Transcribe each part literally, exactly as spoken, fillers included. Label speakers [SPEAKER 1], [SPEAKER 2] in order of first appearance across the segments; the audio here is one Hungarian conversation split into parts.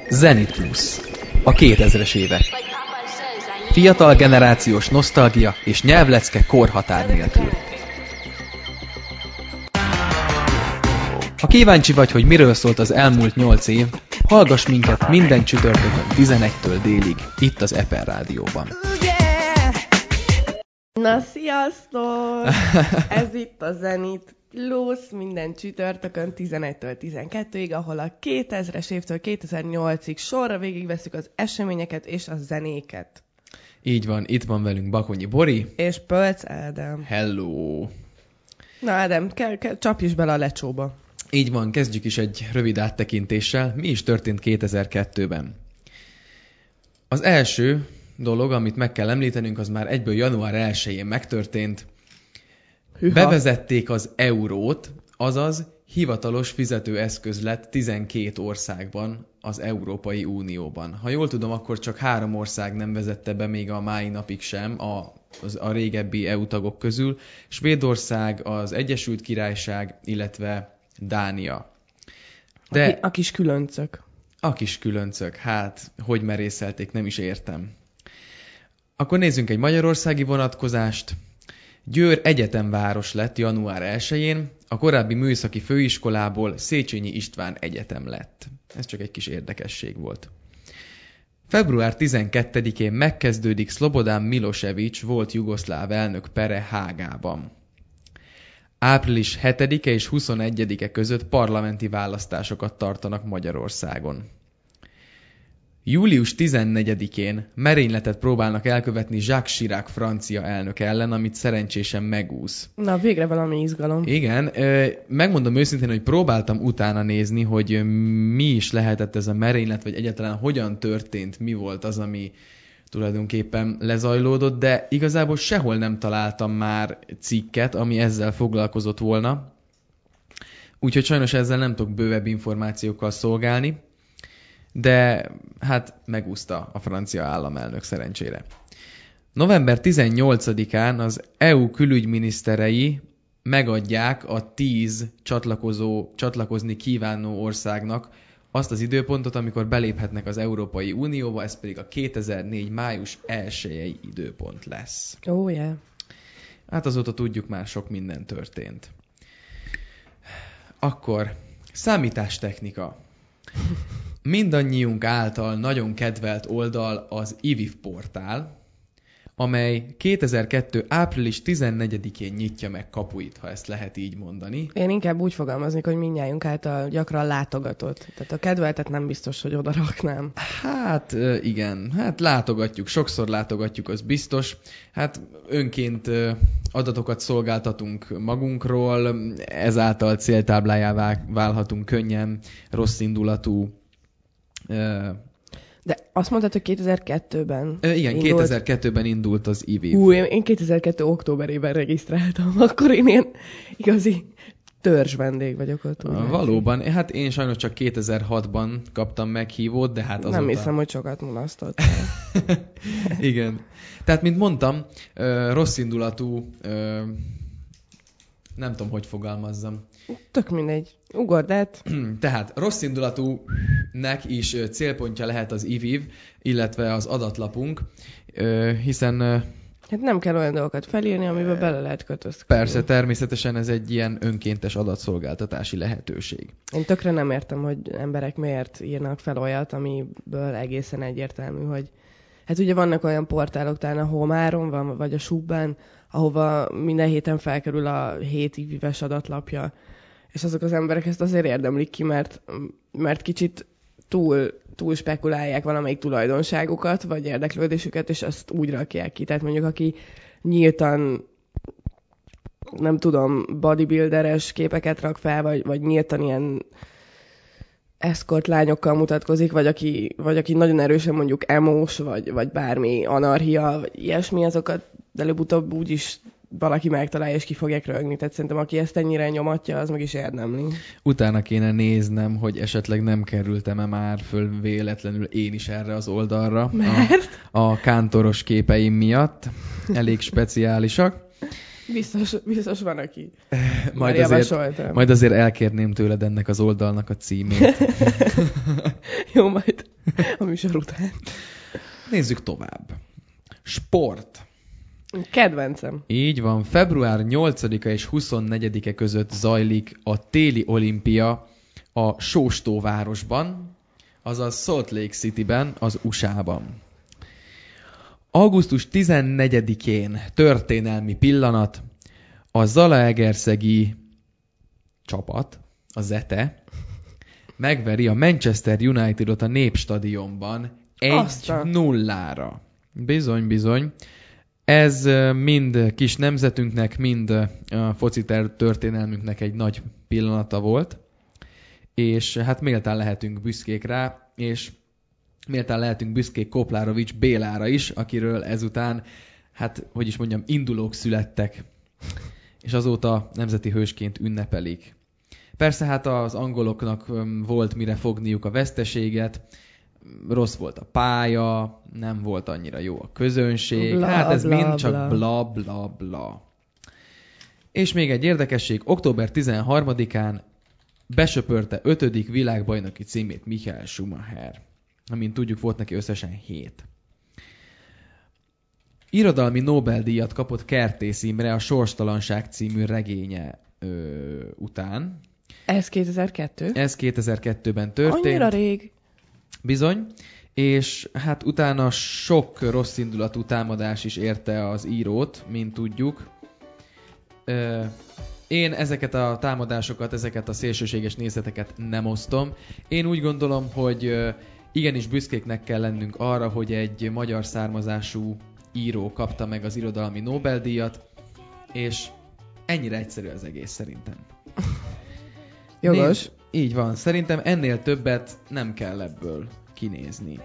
[SPEAKER 1] Zenit Plus. A kétezres évek. Fiatal generációs nosztalgia és nyelvlecke korhatár nélkül. Ha kíváncsi vagy, hogy miről szólt az elmúlt nyolc év, hallgass minket minden csütörtökön tizenegytől délig, itt az Eper Rádióban.
[SPEAKER 2] Na, sziasztok! Ez itt a Zenit Plus, minden csütörtökön tizenegytől tizenkettőig, ahol a kétezres évtől kétezer-nyolcig sorra végigveszük az eseményeket és a zenéket.
[SPEAKER 1] Így van, itt van velünk Bakonyi Bori.
[SPEAKER 2] És Pölc Ádám.
[SPEAKER 1] Hello!
[SPEAKER 2] Na Ádám, kell, kell, csapj is bele a lecsóba.
[SPEAKER 1] Így van, kezdjük is egy rövid áttekintéssel. Mi is történt kétezer-kettőben? Az első dolog, amit meg kell említenünk, az már egyből január elsején megtörtént. Hüha. Bevezették az eurót, azaz hivatalos fizetőeszköz lett tizenkét országban az Európai Unióban. Ha jól tudom, akkor csak három ország nem vezette be még a mai napig sem a, az, a régebbi é u tagok közül. Svédország, az Egyesült Királyság, illetve Dánia.
[SPEAKER 2] De a, a kis különcök.
[SPEAKER 1] A kis különcök, hát hogy merészelték, nem is értem. Akkor nézzünk egy magyarországi vonatkozást. Győr egyetemváros lett január elsején, a korábbi műszaki főiskolából Széchenyi István Egyetem lett. Ez csak egy kis érdekesség volt. február tizenkettedikén megkezdődik Szlobodan Milosevic volt jugoszláv elnök pere Hágában. április hetedike és huszonegyedike között parlamenti választásokat tartanak Magyarországon. július tizennegyedikén merényletet próbálnak elkövetni Jacques Chirac francia elnök ellen, amit szerencsésen megúsz.
[SPEAKER 2] Na, végre valami izgalom.
[SPEAKER 1] Igen, megmondom őszintén, hogy próbáltam utána nézni, hogy mi is lehetett ez a merénylet, vagy egyáltalán hogyan történt, mi volt az, ami tulajdonképpen lezajlódott, de igazából sehol nem találtam már cikket, ami ezzel foglalkozott volna. Úgyhogy sajnos ezzel nem tudok bővebb információkkal szolgálni. De hát megúszta a francia államelnök szerencsére. november tizennyolcadikán az é u külügyminiszterei megadják a tíz csatlakozó, csatlakozni kívánó országnak azt az időpontot, amikor beléphetnek az Európai Unióba, ez pedig a kétezer-négy. május elsejei időpont lesz.
[SPEAKER 2] Ó, oh, yeah.
[SPEAKER 1] Hát azóta tudjuk, már sok minden történt. Akkor számítástechnika. Mindannyiunk által nagyon kedvelt oldal az i vé i ef portál, amely kétezer-kettő. április tizennegyedikén nyitja meg kapuit, ha ezt lehet így mondani.
[SPEAKER 2] Én inkább úgy fogalmaznék, hogy mindnyájunk által gyakran látogatott. Tehát a kedveltet nem biztos, hogy oda raknám.
[SPEAKER 1] Hát igen, hát látogatjuk, sokszor látogatjuk, az biztos. Hát önként adatokat szolgáltatunk magunkról, ezáltal céltáblájává válhatunk könnyen, rosszindulatú.
[SPEAKER 2] De azt mondtad, hogy kétezer-kettőben
[SPEAKER 1] Igen, indult. kétezer-kettőben indult az i vé i ef.
[SPEAKER 2] Hú, én kétezer-kettő. októberében regisztráltam, akkor én ilyen igazi törzs vendég vagyok ott.
[SPEAKER 1] Valóban, hát én sajnos csak kétezer-hatban kaptam meghívót, de hát azóta...
[SPEAKER 2] Nem hiszem, hogy sokat mulasztott.
[SPEAKER 1] Igen. Tehát, mint mondtam, rosszindulatú, nem tudom, hogy fogalmazzam.
[SPEAKER 2] Tök mindegy. Ugord át.
[SPEAKER 1] Tehát rosszindulatúnek is célpontja lehet az i vé i ef, illetve az adatlapunk, hiszen...
[SPEAKER 2] Hát nem kell olyan dolgokat felírni, amiben bele lehet kötözködni.
[SPEAKER 1] Persze, természetesen ez egy ilyen önkéntes adatszolgáltatási lehetőség.
[SPEAKER 2] Én tökre nem értem, hogy emberek miért írnak fel olyat, amiből egészen egyértelmű, hogy... Hát ugye vannak olyan portálok, talán a Homáron van, vagy a Subban, ahova minden héten felkerül a hét i vé i ef-es adatlapja. És azok az emberek ezt azért érdemlik ki, mert, mert kicsit túl, túl spekulálják valamelyik tulajdonságukat, vagy érdeklődésüket, és azt úgy rakják ki. Tehát mondjuk, aki nyíltan, nem tudom, bodybuilderes képeket rak fel, vagy, vagy nyíltan ilyen escort lányokkal mutatkozik, vagy aki, vagy aki nagyon erősen mondjuk emós, vagy, vagy bármi anarchia, vagy ilyesmi, azokat előbb-utóbb úgyis valaki megtalálja, és ki fogják rögni. Tehát szerintem, aki ezt ennyire nyomatja, az meg is érdemli.
[SPEAKER 1] Utána kéne néznem, hogy esetleg nem kerültem-e már föl véletlenül én is erre az oldalra.
[SPEAKER 2] Mert?
[SPEAKER 1] A, a kántoros képeim miatt. Elég speciálisak.
[SPEAKER 2] Biztos, biztos van, aki
[SPEAKER 1] majd azért, majd azért elkérném tőled ennek az oldalnak a címét.
[SPEAKER 2] Jó, majd, a műsor után.
[SPEAKER 1] Nézzük tovább. Sport.
[SPEAKER 2] Kedvencem.
[SPEAKER 1] Így van, február nyolcadika és huszonnegyedike között zajlik a téli olimpia a Sóstóvárosban, azaz Salt Lake Cityben, az u es á-ban. augusztus tizennegyedikén történelmi pillanat, a zalaegerszegi csapat, a Zete, megveri a Manchester Unitedot a Népstadionban egy nullára. Bizony, bizony. Ez mind kis nemzetünknek, mind a foci történelmünknek egy nagy pillanata volt, és hát méltán lehetünk büszkék rá, és méltán lehetünk büszkék Koplárovics Bélára is, akiről ezután, hát, hogy is mondjam, indulók születtek, és azóta nemzeti hősként ünnepelik. Persze hát az angoloknak volt mire fogniuk a veszteséget, rossz volt a pálya, nem volt annyira jó a közönség, bla, hát ez bla, mind csak bla. bla bla bla. És még egy érdekesség, október tizenharmadikán besöpörte ötödik világbajnoki címét Michael Schumacher. Amint tudjuk, volt neki összesen hét. Irodalmi Nobel-díjat kapott Kertész Imre a Sorstalanság című regénye ö, után.
[SPEAKER 2] Ez kétezer-kettő?
[SPEAKER 1] Ez kétezer-kettőben történt.
[SPEAKER 2] Annyira rég.
[SPEAKER 1] Bizony. És hát utána sok rosszindulatú támadás is érte az írót, mint tudjuk. Ö, Én ezeket a támadásokat, ezeket a szélsőséges nézeteket nem osztom. Én úgy gondolom, hogy igenis büszkéknek kell lennünk arra, hogy egy magyar származású író kapta meg az irodalmi Nobel-díjat, és ennyire egyszerű az egész szerintem.
[SPEAKER 2] Jogos.
[SPEAKER 1] Nézd, így van. Szerintem ennél többet nem kell ebből kinézni.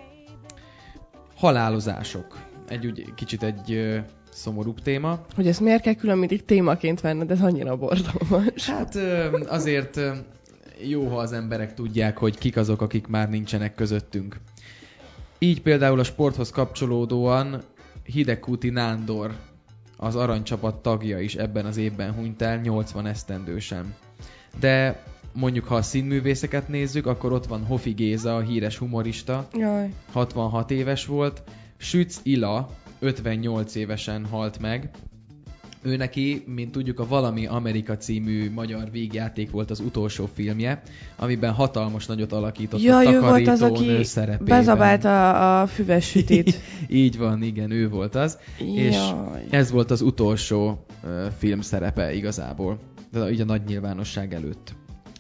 [SPEAKER 1] Halálozások. Egy úgy kicsit egy ö, szomorúbb téma.
[SPEAKER 2] Hogy ezt miért kell külön mindig témaként venned, ez annyira borzalmas.
[SPEAKER 1] Hát ö, azért ö, jó, ha az emberek tudják, hogy kik azok, akik már nincsenek közöttünk. Így például a sporthoz kapcsolódóan Hidegkúti Nándor, az aranycsapat tagja is ebben az évben hunyt el, nyolcvan esztendősen. De mondjuk, ha a színművészeket nézzük, akkor ott van Hofi Géza, a híres humorista,
[SPEAKER 2] Jaj.
[SPEAKER 1] hatvanhat éves volt, Sütz Ila, ötvennyolc évesen halt meg. Ő neki, mint tudjuk, a Valami Amerika című magyar vígjáték volt az utolsó filmje, amiben hatalmas nagyot alakított
[SPEAKER 2] ja,
[SPEAKER 1] a takarítónő
[SPEAKER 2] aki
[SPEAKER 1] szerepében.
[SPEAKER 2] bezabálta a füves sütit.
[SPEAKER 1] Így van, igen, ő volt az.
[SPEAKER 2] Jaj.
[SPEAKER 1] És ez volt az utolsó uh, film szerepe igazából, de így a nagy nyilvánosság előtt.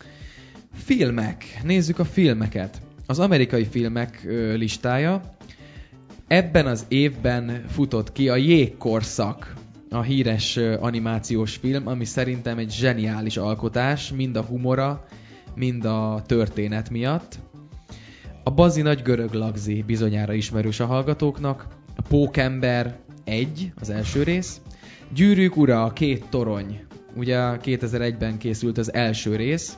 [SPEAKER 1] Filmek. Nézzük a filmeket. Az amerikai filmek uh, listája. Ebben az évben futott ki a Jégkorszak, a híres uh, animációs film, ami szerintem egy zseniális alkotás, mind a humora, mind a történet miatt. A Bazi Nagy Görög Lagzi bizonyára ismerős a hallgatóknak. A Pókember egy, az első rész. Gyűrűk ura, a két torony. Ugye kétezer-egyben készült az első rész.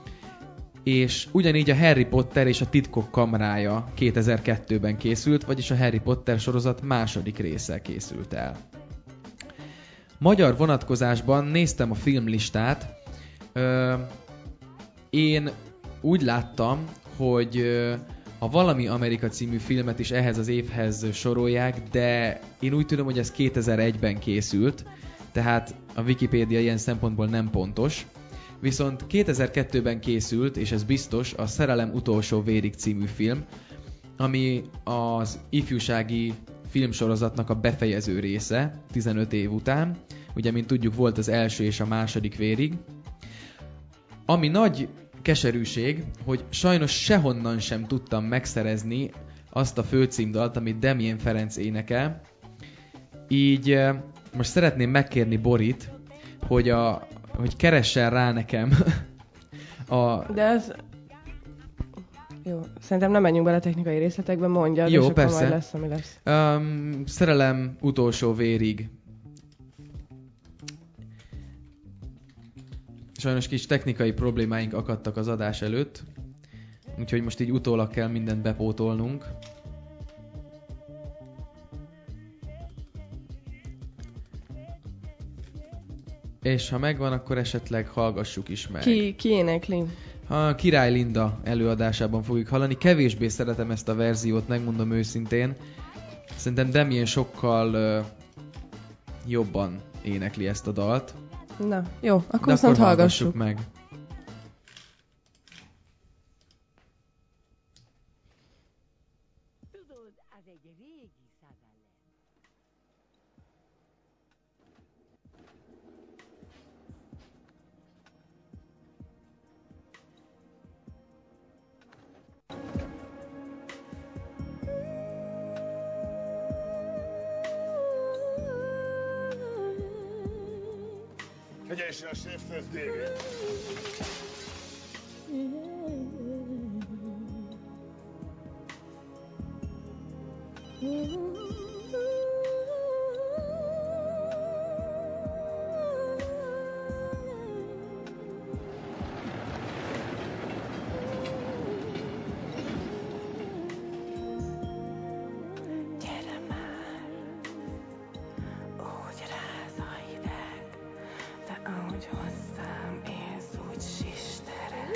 [SPEAKER 1] És ugyanígy a Harry Potter és a Titkok kamrája kétezer-kettőben készült, vagyis a Harry Potter sorozat második része készült el. Magyar vonatkozásban néztem a filmlistát. Ö, én úgy láttam, hogy a Valami Amerika című filmet is ehhez az évhez sorolják, de én úgy tudom, hogy ez kétezer-egyben készült, tehát a Wikipédia ilyen szempontból nem pontos. Viszont kétezer-kettőben készült, és ez biztos, a Szerelem utolsó vérig című film, ami az ifjúsági filmsorozatnak a befejező része, tizenöt év után. Ugye, mint tudjuk, volt az első és a második vérig. Ami nagy keserűség, hogy sajnos sehonnan sem tudtam megszerezni azt a főcímdalt, amit Damien Ferenc énekel. Így most szeretném megkérni Borit, hogy, a, hogy keressen rá nekem a...
[SPEAKER 2] De ez... Jó, szerintem nem menjünk bele technikai részletekbe, mondjad,
[SPEAKER 1] jó,
[SPEAKER 2] és akkor
[SPEAKER 1] persze.
[SPEAKER 2] majd lesz, ami lesz.
[SPEAKER 1] Um, Szerelem utolsó vérig. Sajnos kis technikai problémáink akadtak az adás előtt, úgyhogy most így utólag kell mindent bepótolnunk. És ha megvan, akkor esetleg hallgassuk is meg.
[SPEAKER 2] Ki, ki énekli?
[SPEAKER 1] A Király Linda előadásában fogjuk hallani. Kevésbé szeretem ezt a verziót, megmondom őszintén. Szerintem Damien sokkal uh, jobban énekli ezt a dalt.
[SPEAKER 2] Na, jó, akkor
[SPEAKER 1] De
[SPEAKER 2] viszont
[SPEAKER 1] akkor
[SPEAKER 2] hallgassuk
[SPEAKER 1] meg.
[SPEAKER 3] Tudod, az egy régi szerelem.
[SPEAKER 4] Figyelj, a Sheffield David!
[SPEAKER 3] Gyere már, úgy ráz a hideg, de ahogy hozzám élsz, úgy sistered.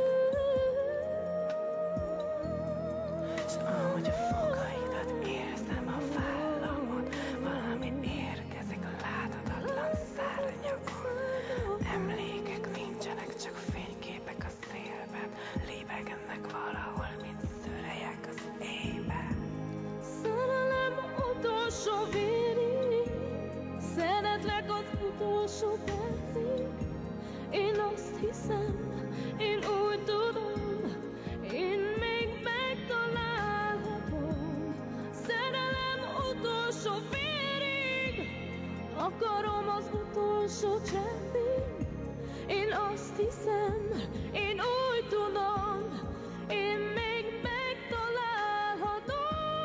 [SPEAKER 3] S ahogy a fogaidat érzem a vállamon, valami érkezik a láthatatlan szárnyakon. Emlékek nincsenek, csak fényképek a szélben, libegnek valahol, mint szörelyek az éjben.
[SPEAKER 5] Szerelem utolsó vérig, szeretlek az utolsó percig. Én azt hiszem, én úgy tudom, én még megtalálhatom. Szerelem utolsó vérig, akarom az utolsó cseppig. Én azt hiszem, én úgy tudom, én még megtalálhatom.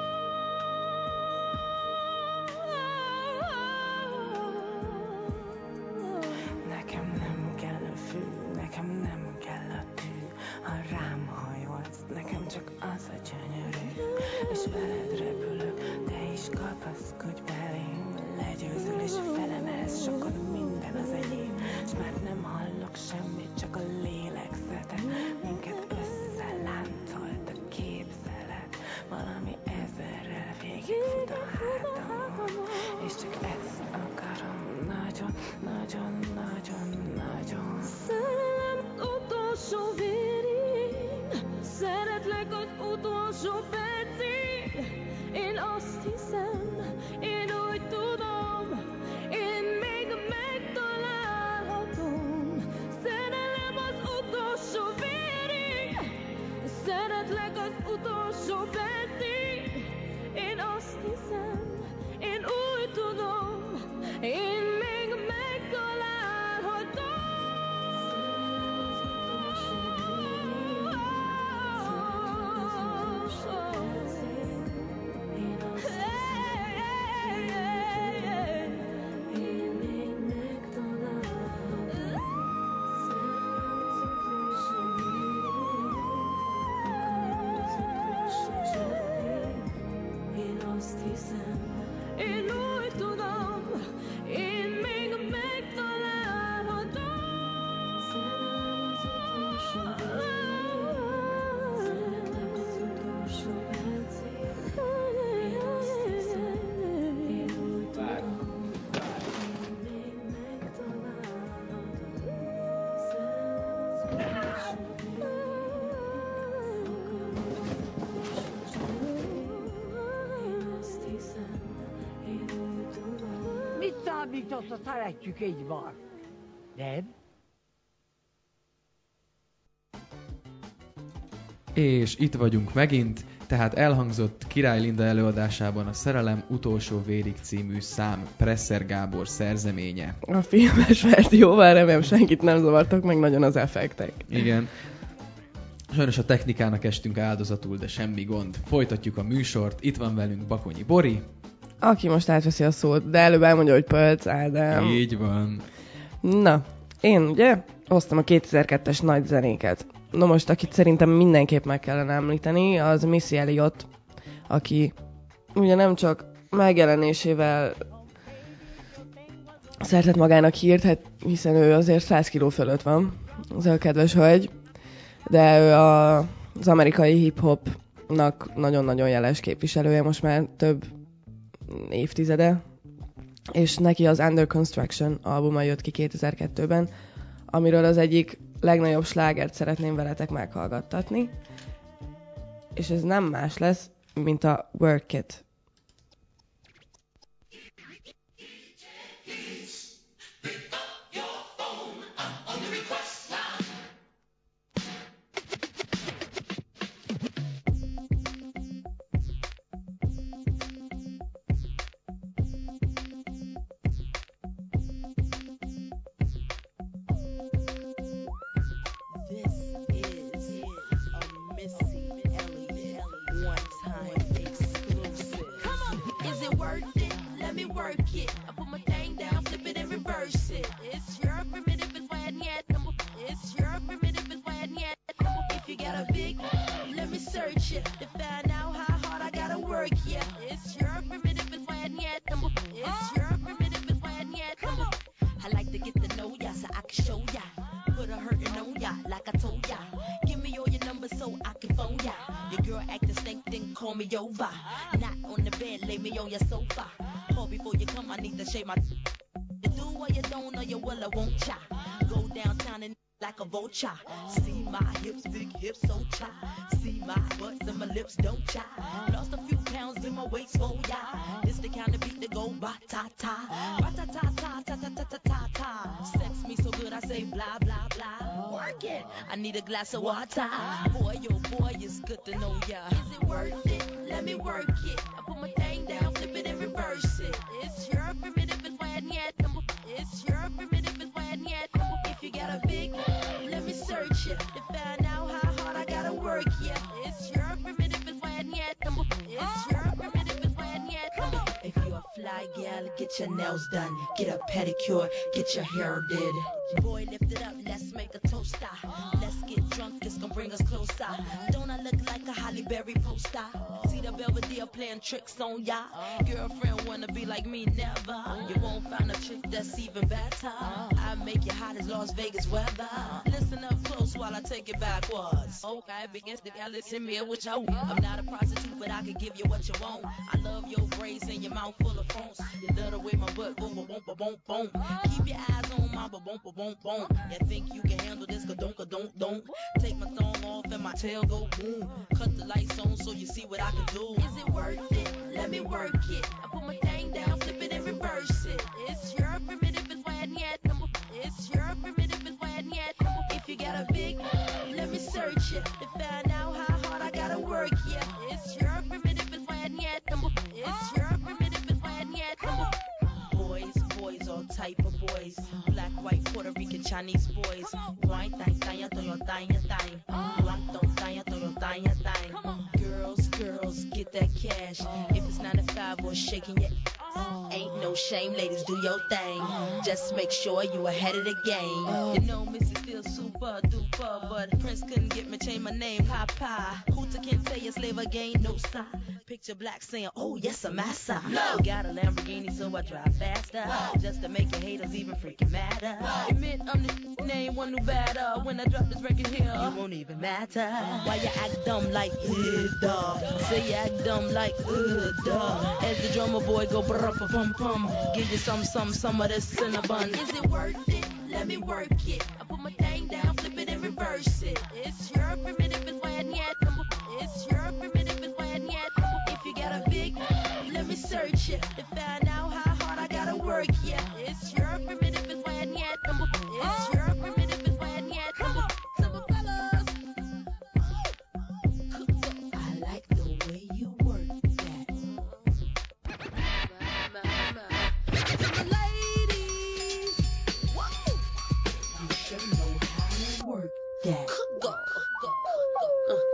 [SPEAKER 3] Nekem nem kell a fű, nekem nem kell a tű, ha rám hajolsz, nekem csak az a gyönyörű. És veled repülök, te is kapaszkodj belém, legyőzöl és felemelsz, sokan minden az enyém. S már nem hallok semmit, csak a lélegzetet, minket összeláncolt a képzelet. Valami ezerrel végigfut a hátamon, és csak ezt akarom, nagyon, nagyon, nagyon, nagyon.
[SPEAKER 5] Szerelem utolsó vérig, szeretlek az utolsó percig. Én azt hiszem, én úgy tudom, én még megtalálhatom. Szerelem az utolsó vérig, szeretlek az utolsó percig. Én azt hiszem, én úgy tudom, én még megtalálhatom. Én azt hiszem, én úgy tudom, én még megtalálhatom. Szerelem az utolsó szeretlek az utolsó percig. Én azt hiszem, én úgy tudom, én még megtalálhatom. Szerelem az utolsó
[SPEAKER 3] Mit számított, ha szeretjük egymart? Nem?
[SPEAKER 1] És itt vagyunk megint, tehát elhangzott Király Linda előadásában a Szerelem utolsó vérig című szám Presser Gábor szerzeménye.
[SPEAKER 2] A filmes verzióval, remélem senkit nem zavartak meg nagyon az effektek.
[SPEAKER 1] Igen. Sajnos a technikának estünk áldozatul, de semmi gond. Folytatjuk a műsort. Itt van velünk Bakonyi Bori.
[SPEAKER 2] Aki most átveszi a szót, de előbb elmondja, hogy Pölc Ádám.
[SPEAKER 1] Így van.
[SPEAKER 2] Na, én ugye hoztam a kétezer-kettes nagy zenéket. No most, akit szerintem mindenképp meg kellene említeni, az Missy Elliott, aki ugye nem csak megjelenésével szerzett magának hírt, hát hiszen ő azért száz kiló fölött van, az a kedves hölgy, de ő a, az amerikai hip-hopnak nagyon-nagyon jeles képviselője most már több évtizede, és neki az Under Construction albuma jött ki kétezer-kettőben, amiről az egyik legnagyobb slágert szeretném veletek meghallgattatni, és ez nem más lesz, mint a Work It.
[SPEAKER 4] See my hips, big hips, so chai. See my butts and my lips don't chai. Lost a few pounds in my waist, oh yeah. This the kind of beat that go ba ta ta, ba ta ta ta ta ta ta ta ta ta. Sex me so good I say blah blah blah. Work it. I need a glass of water. Boy, oh boy, it's good to know ya. Is it worth it? Let me work it. I put my thing down, flip it and reverse it. It's your primitive is why yet. It's your primitive is why yet. If you got a big, let me search it to find out how hard I gotta work. Yeah, it's your primitive is why yet. It's your primitive is why yet. If you a fly gal, get your nails done, get a pedicure, get your hair did. Boy, lift it up, let's make a toaster. Let's get drunk, it's gonna bring us closer. Don't I look like a Halle Berry poster? See the Belvedere playing tricks on ya. Girlfriend wanna be like me, never. You won't find a chick that's even better. I make you hot as Las Vegas weather. Listen up close while I take it backwards. Okay, begins to listen me what you want. I'm not a prostitute, but I can give you what you want. I love your braids and your mouth full of phones. You love the way my butt boom, boom, boom, boom, boom. Keep your eyes on my boom, boom, boom, boom. You think you can handle this? Ka-don't, ka-don't, don't. Take my thong off and my tail go boom. Cut the lights on so you see what I can do. Is it worth it? Let me work it. I put my thing down, flip it and reverse it. It's your primitive is why yet. It's your primitive is why yet. If you got a big, let me search it to find out how hard I gotta work. Yeah, it's your primitive is why yet. It's your primitive is why yet. Boys, boys, all type of boys. Black, white, Puerto Rican, Chinese boys. Wine, thang, thang, thang, thang, thang. Wine, thang, thang, thang, thang, thang. Girls, girls, get that cash. If it's nine to five or shaking your ass, ain't no shame, ladies, do your thing. Just make sure you ahead of the game. You know, Missy still super duper, but Prince couldn't get me change my name. Papa, Hooter can say a slave again, no sign. Picture black saying, oh yes, I'm massa. No. Got a Lamborghini, so I drive faster. No. Just to make your haters even freaking madder. No. Admit I'm the name, one new batter. When I drop this record here, it won't even matter. Why you act dumb like, uh, duh. Say you act dumb like, uh, duh. As the drummer boy go brr pum pum. Give you some, some, some of this cinnamon. Is it worth it? Let me work it. I put my thing down, flip it and reverse it. It's your primitive is why yet. It's your primitive is why yet. If you got a big, let me search it to find out how hard I gotta work. Yeah, it's your primitive is why yet. It's your primitive is why yet. Simple fellas, I like the way you work that. Ladies, whoa, you should know how to work that. Go, go, go, uh,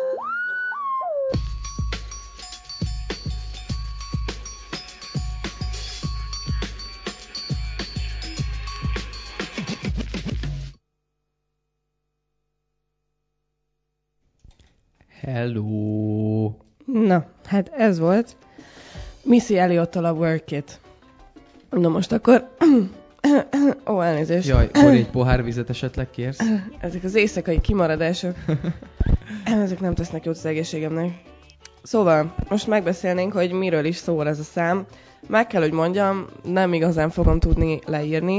[SPEAKER 1] Hello!
[SPEAKER 2] Na, hát ez volt Missy Elliott-tól a Work It. Na most akkor Ó, elnézést.
[SPEAKER 1] Jaj, akkor egy pohár vizet esetleg kérsz?
[SPEAKER 2] Ezek az éjszakai kimaradások, ezek nem tesznek jót az egészségemnek. Szóval, most megbeszélnénk, hogy miről is szól ez a szám. Meg kell, hogy mondjam, nem igazán fogom tudni leírni.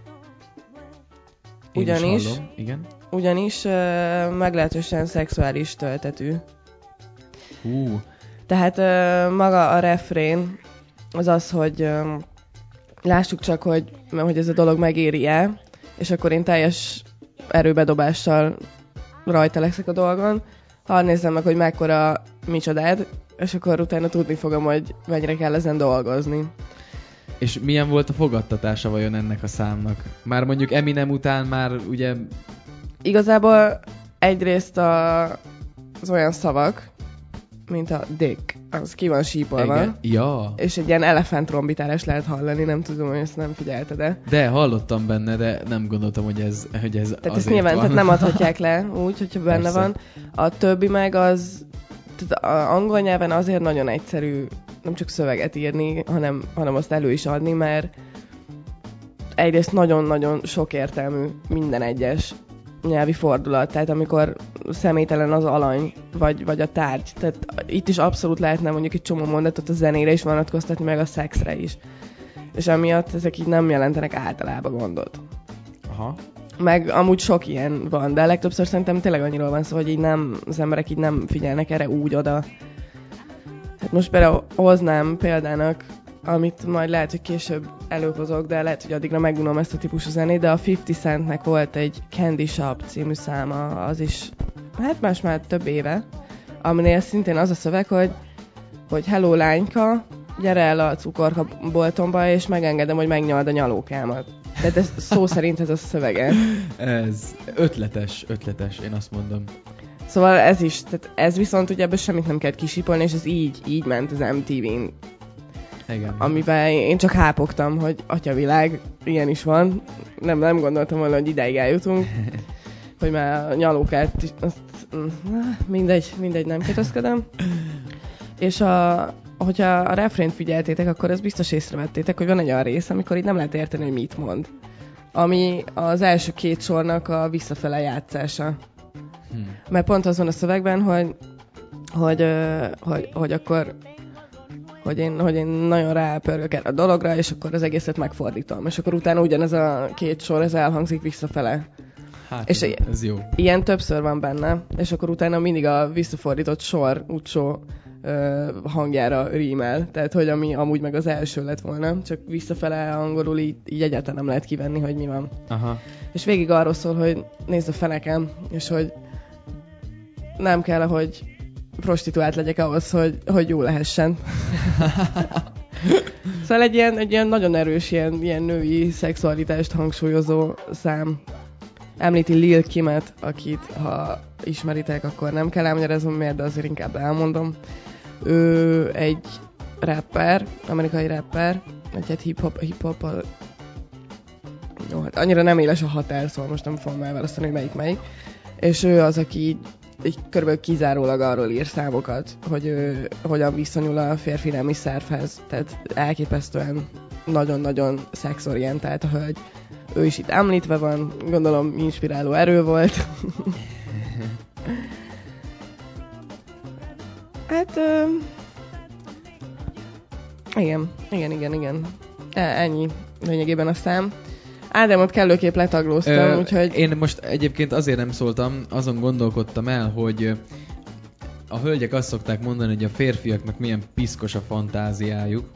[SPEAKER 1] Én
[SPEAKER 2] Ugyanis,
[SPEAKER 1] is hallom. Igen.
[SPEAKER 2] ugyanis uh, meglehetősen szexuális töltetű.
[SPEAKER 1] Hú,
[SPEAKER 2] Tehát uh, maga a refrén az az, hogy uh, lássuk csak, hogy, hogy ez a dolog megéri-e, és akkor én teljes erőbedobással rajta leszek a dolgon. Ha nézzem meg, hogy mekkora micsodád, és akkor utána tudni fogom, hogy mennyire kell ezen dolgozni.
[SPEAKER 1] és milyen volt a fogadtatása vajon ennek a számnak? Már mondjuk Eminem után már ugye...
[SPEAKER 2] Igazából egyrészt a, az olyan szavak, mint a dick, az ki van sípolva.
[SPEAKER 1] Igen. Ja.
[SPEAKER 2] És egy ilyen elefánt-trombitálás lehet hallani, nem tudom, hogy ezt nem figyelte, de...
[SPEAKER 1] De hallottam benne, de nem gondoltam, hogy ez, hogy ez
[SPEAKER 2] Tehát
[SPEAKER 1] azért
[SPEAKER 2] ezt nyilván
[SPEAKER 1] van.
[SPEAKER 2] tehát nem adhatják le úgy, hogyha benne
[SPEAKER 1] Persze.
[SPEAKER 2] van. A többi meg az... Tehát a angol nyelven azért nagyon egyszerű nem csak szöveget írni, hanem, hanem azt elő is adni, mert egyrészt nagyon-nagyon sokértelmű minden egyes nyelvi fordulat, tehát amikor személytelen az alany, vagy, vagy a tárgy, tehát itt is abszolút lehetne mondjuk egy csomó mondatot a zenére is vonatkoztatni, meg a szexre is. És emiatt ezek így nem jelentenek általában gondot.
[SPEAKER 1] Aha.
[SPEAKER 2] Meg amúgy sok ilyen van, de legtöbbször szerintem tényleg annyiról van szó, hogy így nem, az emberek így nem figyelnek erre úgy oda. Hát most például hoznám példának, amit majd lehet, hogy később előhozok, de lehet, hogy addigra megunom ezt a típusú zenét, de a fifty Centnek volt egy Candy Shop című száma, az is, hát más már több éve, aminél szintén az a szöveg, hogy, hogy hello lányka, gyere el a cukorkaboltomba, és megengedem, hogy megnyald a nyalókámat. Tehát ez szó szerint ez a szövege.
[SPEAKER 1] Ez ötletes, ötletes, én azt mondom.
[SPEAKER 2] Szóval ez is, tehát ez viszont ugye ebből semmit nem kellett kisipolni, és ez így, így ment az em té vén.
[SPEAKER 1] Igen.
[SPEAKER 2] Amivel én csak hápogtam, hogy atyavilág, ilyen is van. Nem, nem gondoltam volna, hogy ideig eljutunk. Hogy már a nyalókát, is- azt, mindegy, mindegy, nem kötözködöm. És a, hogyha a refrént figyeltétek, akkor ezt biztos észrevettétek, hogy van egy olyan rész, amikor így nem lehet érteni, hogy mit mond. Ami az első két sornak a visszafele játszása.
[SPEAKER 1] Hm.
[SPEAKER 2] Mert pont az van a szövegben, hogy, hogy, ö, hogy, hogy akkor hogy én, hogy én nagyon rápörgök erre a dologra, és akkor az egészet megfordítom. És akkor utána ugyanez a két sor, ez elhangzik visszafele.
[SPEAKER 1] Hát
[SPEAKER 2] És
[SPEAKER 1] ez, ez jó.
[SPEAKER 2] Ilyen többször van benne, és akkor utána mindig a visszafordított sor útsó ö, hangjára rímel. Tehát, hogy ami amúgy meg az első lett volna, csak visszafele angolul így, így egyáltalán nem lehet kivenni, hogy mi van.
[SPEAKER 1] Aha.
[SPEAKER 2] És végig arról szól, hogy nézd a fenekem, és hogy nem kell, hogy prostituált legyek ahhoz, hogy, hogy jó lehessen. Szóval egy ilyen, egy ilyen nagyon erős ilyen, ilyen női szexualitást hangsúlyozó szám. Említi Lil Kimet, akit ha ismeritek, akkor nem kell elmagyaráznom miért, de azért inkább elmondom. Ő egy rapper, amerikai rapper, egy hát hip-hop, hip-hop jó, hát annyira nem éles a határ, szóval most nem fogom elválasztani, hogy melyik melyik. És ő az, aki így, így körülbelül kizárólag arról ír számokat, hogy ő hogyan viszonyul a férfi nemi szervhez. Tehát elképesztően nagyon-nagyon szexorientált a hölgy. Ő is itt említve van, gondolom inspiráló erő volt. Hát, ö... igen, igen, igen, igen. E, ennyi lényegében a szám. Ádámot kellőképp letaglóztam,
[SPEAKER 1] Ö,
[SPEAKER 2] úgyhogy...
[SPEAKER 1] Én most egyébként azért nem szóltam, azon gondolkodtam el, hogy a hölgyek azt szokták mondani, hogy a férfiaknak milyen piszkos a fantáziájuk,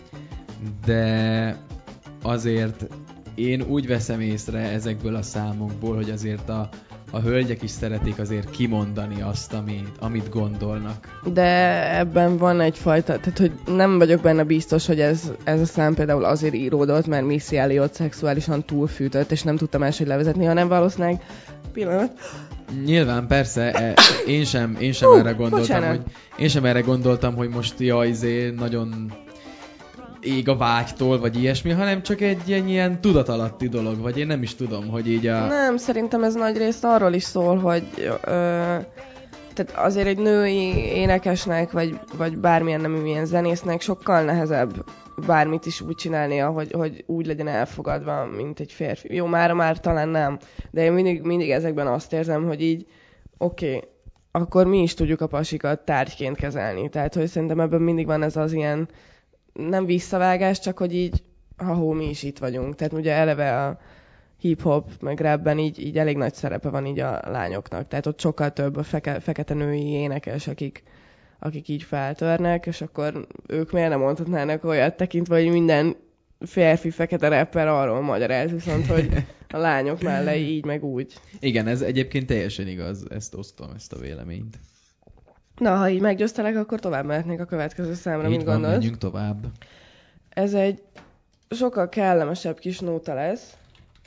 [SPEAKER 1] de azért én úgy veszem észre ezekből a számokból, hogy azért a, a hölgyek is szeretik azért kimondani azt, amit, amit gondolnak.
[SPEAKER 2] De ebben van egyfajta, tehát hogy nem vagyok benne biztos, hogy ez, ez a szám például azért íródott, mert Missy Elliott szexuálisan túlfűtött, és nem tudtam máshogy levezetni, hanem valószínűleg pillanat.
[SPEAKER 1] Nyilván persze, e, én sem, én sem
[SPEAKER 2] Hú,
[SPEAKER 1] erre gondoltam,
[SPEAKER 2] bocsánat.
[SPEAKER 1] hogy én sem erre gondoltam, hogy most jaj, izé, nagyon ég a vágytól, vagy ilyesmi, hanem csak egy ilyen, ilyen tudatalatti dolog, vagy én nem is tudom, hogy így a...
[SPEAKER 2] Nem, szerintem ez nagy részt arról is szól, hogy ö, tehát azért egy női énekesnek, vagy, vagy bármilyen nemű ilyen zenésznek sokkal nehezebb bármit is úgy csinálnia, hogy, hogy úgy legyen elfogadva, mint egy férfi. Jó, mára már talán nem, de én mindig, mindig ezekben azt érzem, hogy így oké, okay, akkor mi is tudjuk a pasikat tárgyként kezelni. Tehát, hogy szerintem ebben mindig van ez az ilyen nem visszavágás, csak hogy így, ha mi is itt vagyunk. Tehát ugye eleve a hip-hop, meg rapben így, így elég nagy szerepe van így a lányoknak. Tehát ott sokkal több a feke, fekete női énekes, akik, akik így feltörnek, és akkor ők miért nem mondhatnának olyat tekintve, hogy minden férfi fekete rapper arról magyaráz, viszont hogy a lányok mellé így, meg úgy.
[SPEAKER 1] Igen, ez egyébként teljesen igaz, ezt osztom, ezt a véleményt.
[SPEAKER 2] Na, ha így meggyőztelek, akkor tovább mehetnék a következő számra,
[SPEAKER 1] így
[SPEAKER 2] mint
[SPEAKER 1] van,
[SPEAKER 2] gondolod.
[SPEAKER 1] menjünk tovább.
[SPEAKER 2] Ez egy sokkal kellemesebb kis nóta lesz.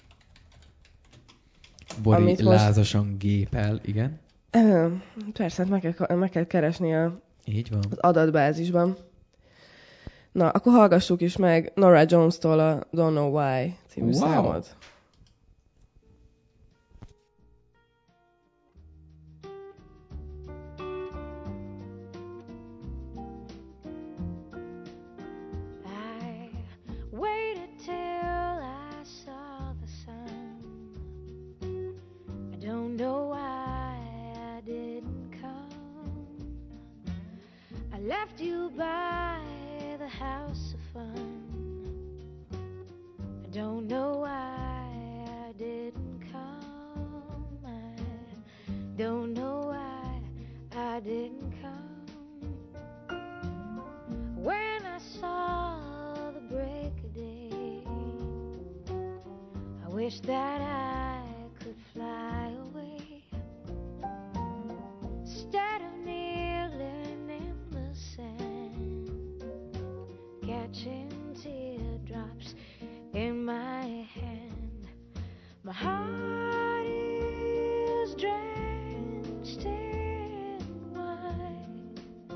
[SPEAKER 1] Bori
[SPEAKER 2] most...
[SPEAKER 1] lázasan gépel, igen.
[SPEAKER 2] Persze, hát meg kell, meg kell keresni a,
[SPEAKER 1] így van.
[SPEAKER 2] az adatbázisban. Na, akkor hallgassuk is meg Norah Jones-tól a Don't Know Why című
[SPEAKER 1] wow.
[SPEAKER 2] számot.
[SPEAKER 5] Left you by the house of fun. I don't know why I didn't come. I don't know why I didn't come. When I saw the break of day, I wish that I could fly away. Instead of kneeling in the sand, catching teardrops in my hand, my heart is drenched in wine,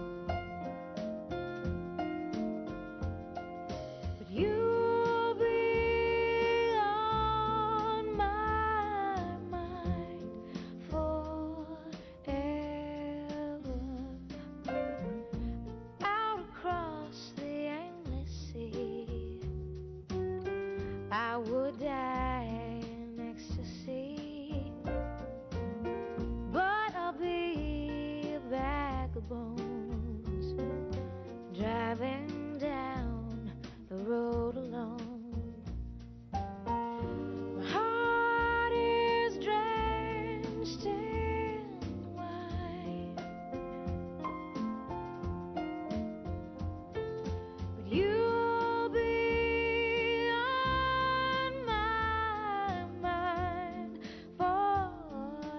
[SPEAKER 5] but you'll be on my mind forever. Out across the endless sea, I would die in ecstasy, but I'll be a bag of bones, driving down the road alone. My heart is drenched in wine, but you'll be on my mind forever.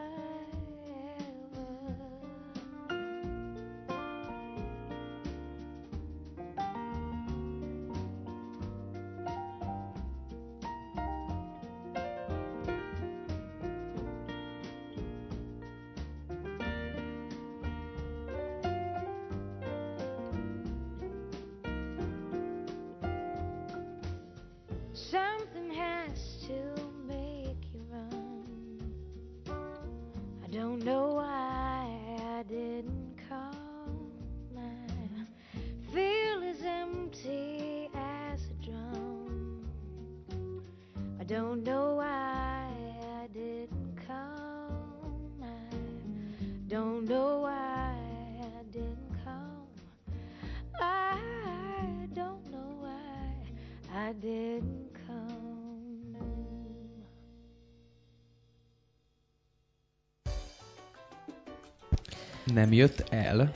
[SPEAKER 5] Something has to make you run. I don't know why I didn't come. I feel as empty as a drum. I don't know why I didn't come. I don't know why I didn't come. I don't know why I didn't come.
[SPEAKER 1] Nem jött el.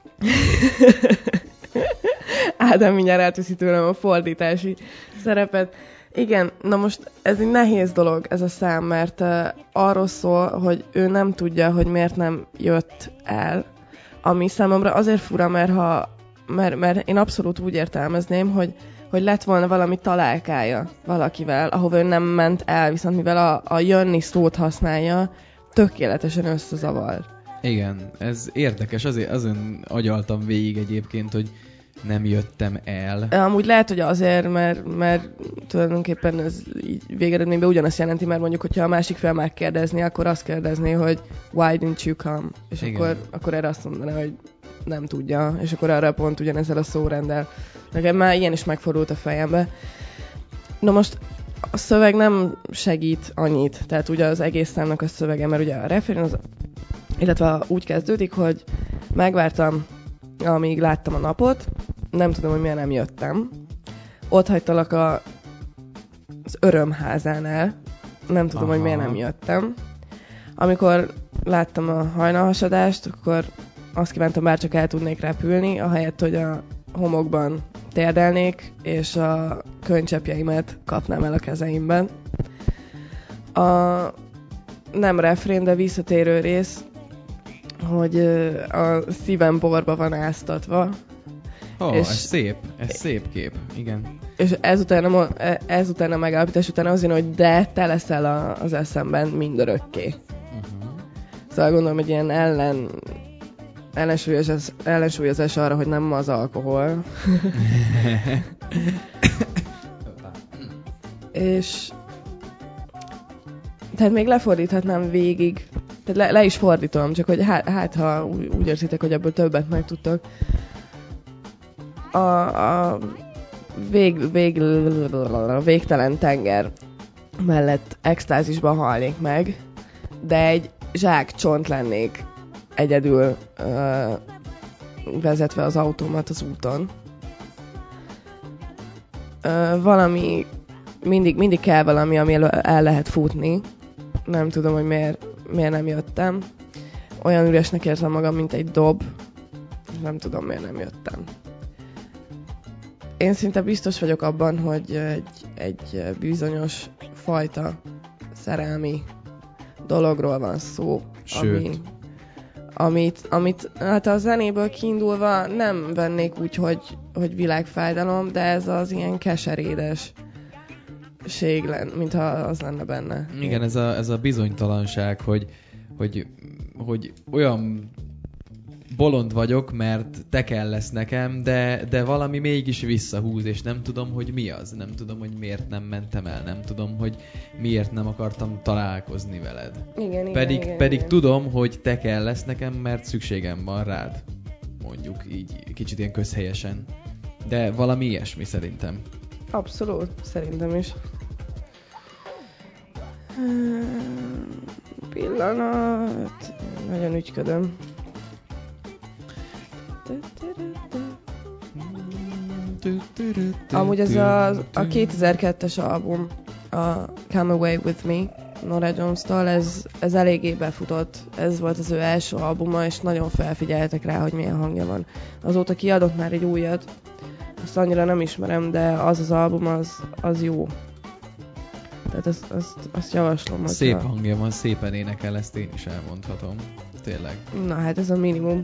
[SPEAKER 2] Ádám mindjárt átveszi tőlem a fordítási szerepet. Igen, na most ez egy nehéz dolog ez a szám, mert uh, arról szól, hogy ő nem tudja, hogy miért nem jött el. Ami számomra azért fura, mert, ha, mert, mert én abszolút úgy értelmezném, hogy, hogy lett volna valami találkája valakivel, ahova ő nem ment el, viszont mivel a, a jönni szót használja, tökéletesen összezavar.
[SPEAKER 1] Igen, ez érdekes, azért azon agyaltam végig egyébként, hogy nem jöttem el.
[SPEAKER 2] Amúgy lehet, hogy azért, mert, mert tulajdonképpen ez így végeredményben ugyanazt jelenti, mert mondjuk, hogyha a másik fél megkérdezni, akkor azt kérdezné, hogy why didn't you come? És akkor, akkor erre azt mondaná, hogy nem tudja, és akkor arra pont ugyanezzel a szórenddel. Nekem már ilyen is megfordult a fejembe. Na most a szöveg nem segít annyit, tehát ugye az egész számnak a szövege, mert ugye a refrén az, illetve úgy kezdődik, hogy megvártam, amíg láttam a napot, nem tudom, hogy miért nem jöttem. Ott hagytalak a, az örömházánál, nem tudom, Aha. hogy miért nem jöttem. Amikor láttam a hajnalhasadást, akkor azt kívántam, bár csak el tudnék repülni, ahelyett, hogy a homokban térdelnék, és a könycseppjeimet kapnám el a kezeimben. A nem refrén, de visszatérő rész, hogy a szívem borba van áztatva.
[SPEAKER 1] Ó, oh, ez szép, ez szép kép, igen.
[SPEAKER 2] És ezután a, ezután a megállapítás után az jön, hogy de te leszel a, az eszemben mindörökké. Uh-huh. Szóval gondolom, hogy ilyen ellen ellensúlyozás, ellensúlyozás arra, hogy nem az alkohol. És tehát még lefordíthatnám végig. Tehát le, le is fordítom, csak hogy hát, hát ha úgy érzitek, hogy ebből többet megtudtok. A, a vég, vég, végtelen tenger mellett extázisban halnék meg, de egy zsák csont lennék egyedül uh, vezetve az autómat az úton. Uh, valami, mindig, mindig kell valami, ami el, el lehet futni. Nem tudom, hogy miért, miért nem jöttem. Olyan üresnek érzem magam, mint egy dob. Nem tudom, miért nem jöttem. Én szinte biztos vagyok abban, hogy egy, egy bizonyos fajta szerelmi dologról van szó.
[SPEAKER 1] Sőt.
[SPEAKER 2] Ami, amit, amit hát a zenéből kiindulva nem vennék úgy, hogy, hogy világfájdalom, de ez az ilyen keserédes ség lenne, mintha az lenne benne.
[SPEAKER 1] Igen, ez a, ez a bizonytalanság, hogy, hogy, hogy olyan bolond vagyok, mert te kell lesz nekem, de, de valami mégis visszahúz, és nem tudom, hogy mi az. Nem tudom, hogy miért nem mentem el. Nem tudom, hogy miért nem akartam találkozni veled.
[SPEAKER 2] Igen,
[SPEAKER 1] pedig
[SPEAKER 2] igen,
[SPEAKER 1] pedig
[SPEAKER 2] igen.
[SPEAKER 1] tudom, hogy te kell lesz nekem, mert szükségem van rád. Mondjuk így, kicsit ilyen közhelyesen. De valami ilyesmi szerintem.
[SPEAKER 2] Abszolút, szerintem is. Pillanat. Nagyon ügyködöm. Amúgy ez a, a kétezer-kettes album, a Come Away With Me, Norah Jones-tól, ez, ez eléggé befutott. Ez volt az ő első albuma, és nagyon felfigyeltek rá, hogy milyen hangja van. Azóta kiadott már egy újat, azt annyira nem ismerem, de az az album, az, az jó. Tehát azt, azt, azt javaslom, hogy...
[SPEAKER 1] Szép hangja van, szépen énekel, ezt én is elmondhatom. Tényleg.
[SPEAKER 2] Na hát ez a minimum.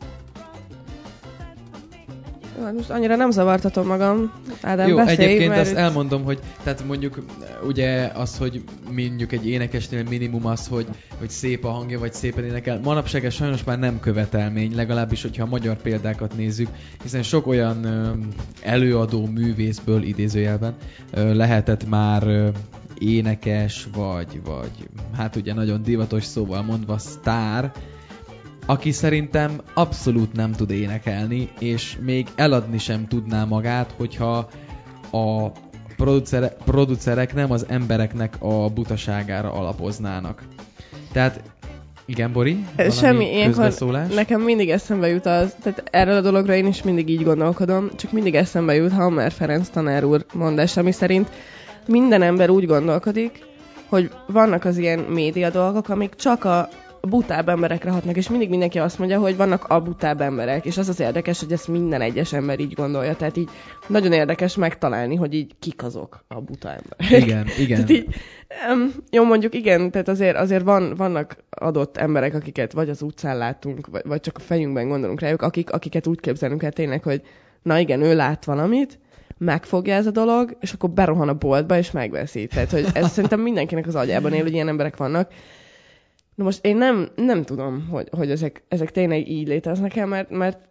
[SPEAKER 2] Most annyira nem zavartatom magam. Ádám,
[SPEAKER 1] jó,
[SPEAKER 2] beszélj,
[SPEAKER 1] egyébként
[SPEAKER 2] mert
[SPEAKER 1] azt
[SPEAKER 2] itt...
[SPEAKER 1] elmondom, hogy tehát mondjuk ugye az, hogy mondjuk egy énekesnél minimum az, hogy, hogy szép a hangja, vagy szépen énekel. Manapság ez sajnos már nem követelmény, legalábbis, hogyha a magyar példákat nézzük, hiszen sok olyan ö, előadó művészből idézőjelben ö, lehetett már ö, énekes, vagy, vagy hát ugye nagyon divatos szóval mondva sztár, aki szerintem abszolút nem tud énekelni, és még eladni sem tudná magát, hogyha a producere, producerek nem az embereknek a butaságára alapoznának. Tehát, igen, Bori?
[SPEAKER 2] Semmi, ilyenkor
[SPEAKER 1] közbeszólás?
[SPEAKER 2] Nekem mindig eszembe jut az, tehát erről a dologra én is mindig így gondolkodom, csak mindig eszembe jut Hammer Ferenc tanár úr mondás, ami szerint minden ember úgy gondolkodik, hogy vannak az ilyen média dolgok, amik csak a butább emberekre hatnak, és mindig mindenki azt mondja, hogy vannak a butább emberek, és az az érdekes, hogy ezt minden egyes ember így gondolja, tehát így nagyon érdekes megtalálni, hogy így kik azok a buta emberek.
[SPEAKER 1] Igen, igen.
[SPEAKER 2] így, um, jó, mondjuk igen, tehát azért, azért van, vannak adott emberek, akiket vagy az utcán látunk, vagy, vagy csak a fejünkben gondolunk rájuk, akik, akiket úgy képzelünk el tényleg, hogy na igen, ő lát valamit, megfogja ez a dolog, és akkor berohan a boltba, és megveszi. Tehát, hogy ez szerintem mindenkinek az agyában él, hogy ilyen emberek vannak. Na most én nem, nem tudom, hogy, hogy ezek, ezek tényleg így léteznek el, mert, mert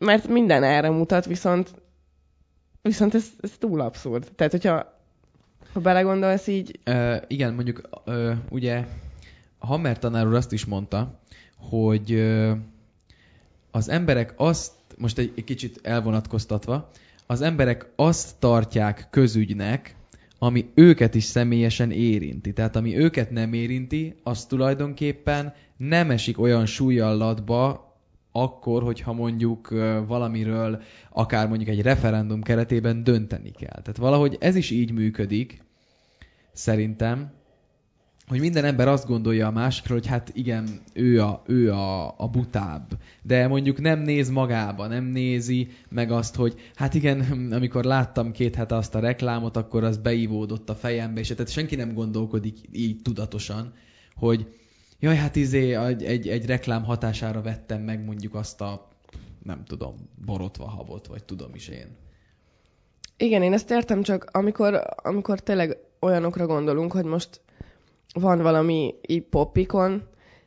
[SPEAKER 2] mert minden erre mutat, viszont, viszont ez, ez túl abszurd. Tehát, hogyha ha belegondolsz így...
[SPEAKER 1] Uh, igen, mondjuk uh, ugye Hammer tanár úr azt is mondta, hogy uh, az emberek azt, most egy, egy kicsit elvonatkoztatva, az emberek azt tartják közügynek, ami őket is személyesen érinti. Tehát ami őket nem érinti, az tulajdonképpen nem esik olyan súlyallatba, akkor, hogyha mondjuk valamiről, akár mondjuk egy referendum keretében dönteni kell. Tehát valahogy ez is így működik, szerintem, hogy minden ember azt gondolja a másikról, hogy hát igen, ő a, ő a, a butább. De mondjuk nem néz magába, nem nézi meg azt, hogy hát igen, amikor láttam két hete azt a reklámot, akkor az beívódott a fejembe, és tehát senki nem gondolkodik így tudatosan, hogy jaj, hát izé egy, egy, egy reklám hatására vettem meg mondjuk azt a, nem tudom, borotvahabot, vagy tudom is én.
[SPEAKER 2] Igen, én ezt értem, csak amikor, amikor tényleg olyanokra gondolunk, hogy most van valami így popikon,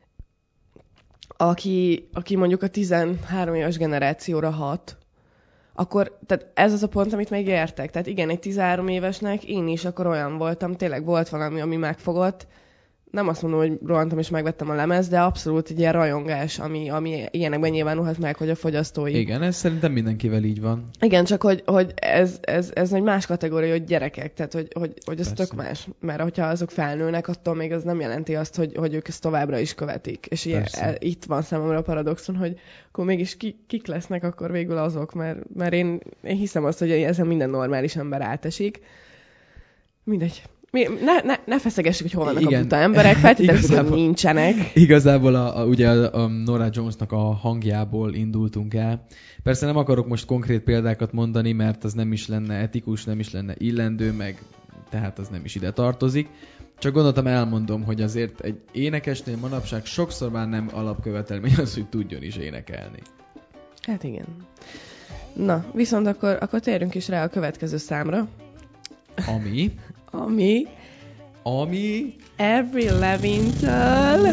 [SPEAKER 2] aki, aki mondjuk a tizenhárom éves generációra hat, akkor tehát ez az a pont, amit még értek. Tehát igen, egy tizenhárom évesnek én is akkor olyan voltam, tényleg volt valami, ami megfogott. Nem azt mondom, hogy rohantam és megvettem a lemez, de abszolút egy ilyen rajongás, ami, ami ilyenekben nyilvánulhat meg, hogy a fogyasztói.
[SPEAKER 1] Igen, ez szerintem mindenkivel így van.
[SPEAKER 2] Igen, csak hogy, hogy ez, ez, ez egy más kategória, hogy gyerekek, tehát hogy, hogy, hogy ez tök más. Mert hogyha azok felnőnek, attól még az nem jelenti azt, hogy, hogy ők ezt továbbra is követik. És ilyen, el, itt van számomra a paradoxon, hogy akkor mégis ki, kik lesznek akkor végül azok, mert, mert én, én hiszem azt, hogy ezen minden normális ember átesik. Mindegy. Ne, ne, ne feszegessük, hogy hol vannak igen. a buta emberek, feltétlenül nincsenek.
[SPEAKER 1] Igazából a, a, ugye a, a Norah Jonesnak a hangjából indultunk el. Persze nem akarok most konkrét példákat mondani, mert az nem is lenne etikus, nem is lenne illendő, meg tehát az nem is ide tartozik. Csak gondoltam, elmondom, hogy azért egy énekesnél manapság sokszor már nem alapkövetelmény az, hogy tudjon is énekelni.
[SPEAKER 2] Hát igen. Na, viszont akkor, akkor térjünk is rá a következő számra.
[SPEAKER 1] Ami...
[SPEAKER 2] Ami...
[SPEAKER 1] Ami...
[SPEAKER 2] Avril Lavigne-től...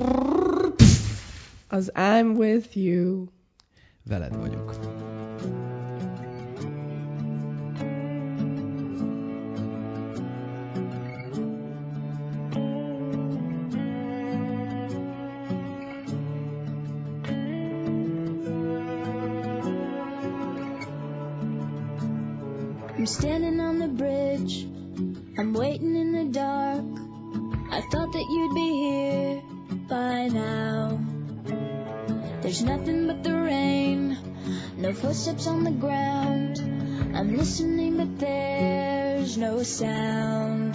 [SPEAKER 2] Az I'm With You.
[SPEAKER 1] Veled vagyok.
[SPEAKER 6] I'm standing on the bridge, I'm waiting in the dark. I thought that you'd be here by now. There's nothing but the rain, no footsteps on the ground. I'm listening but there's no sound.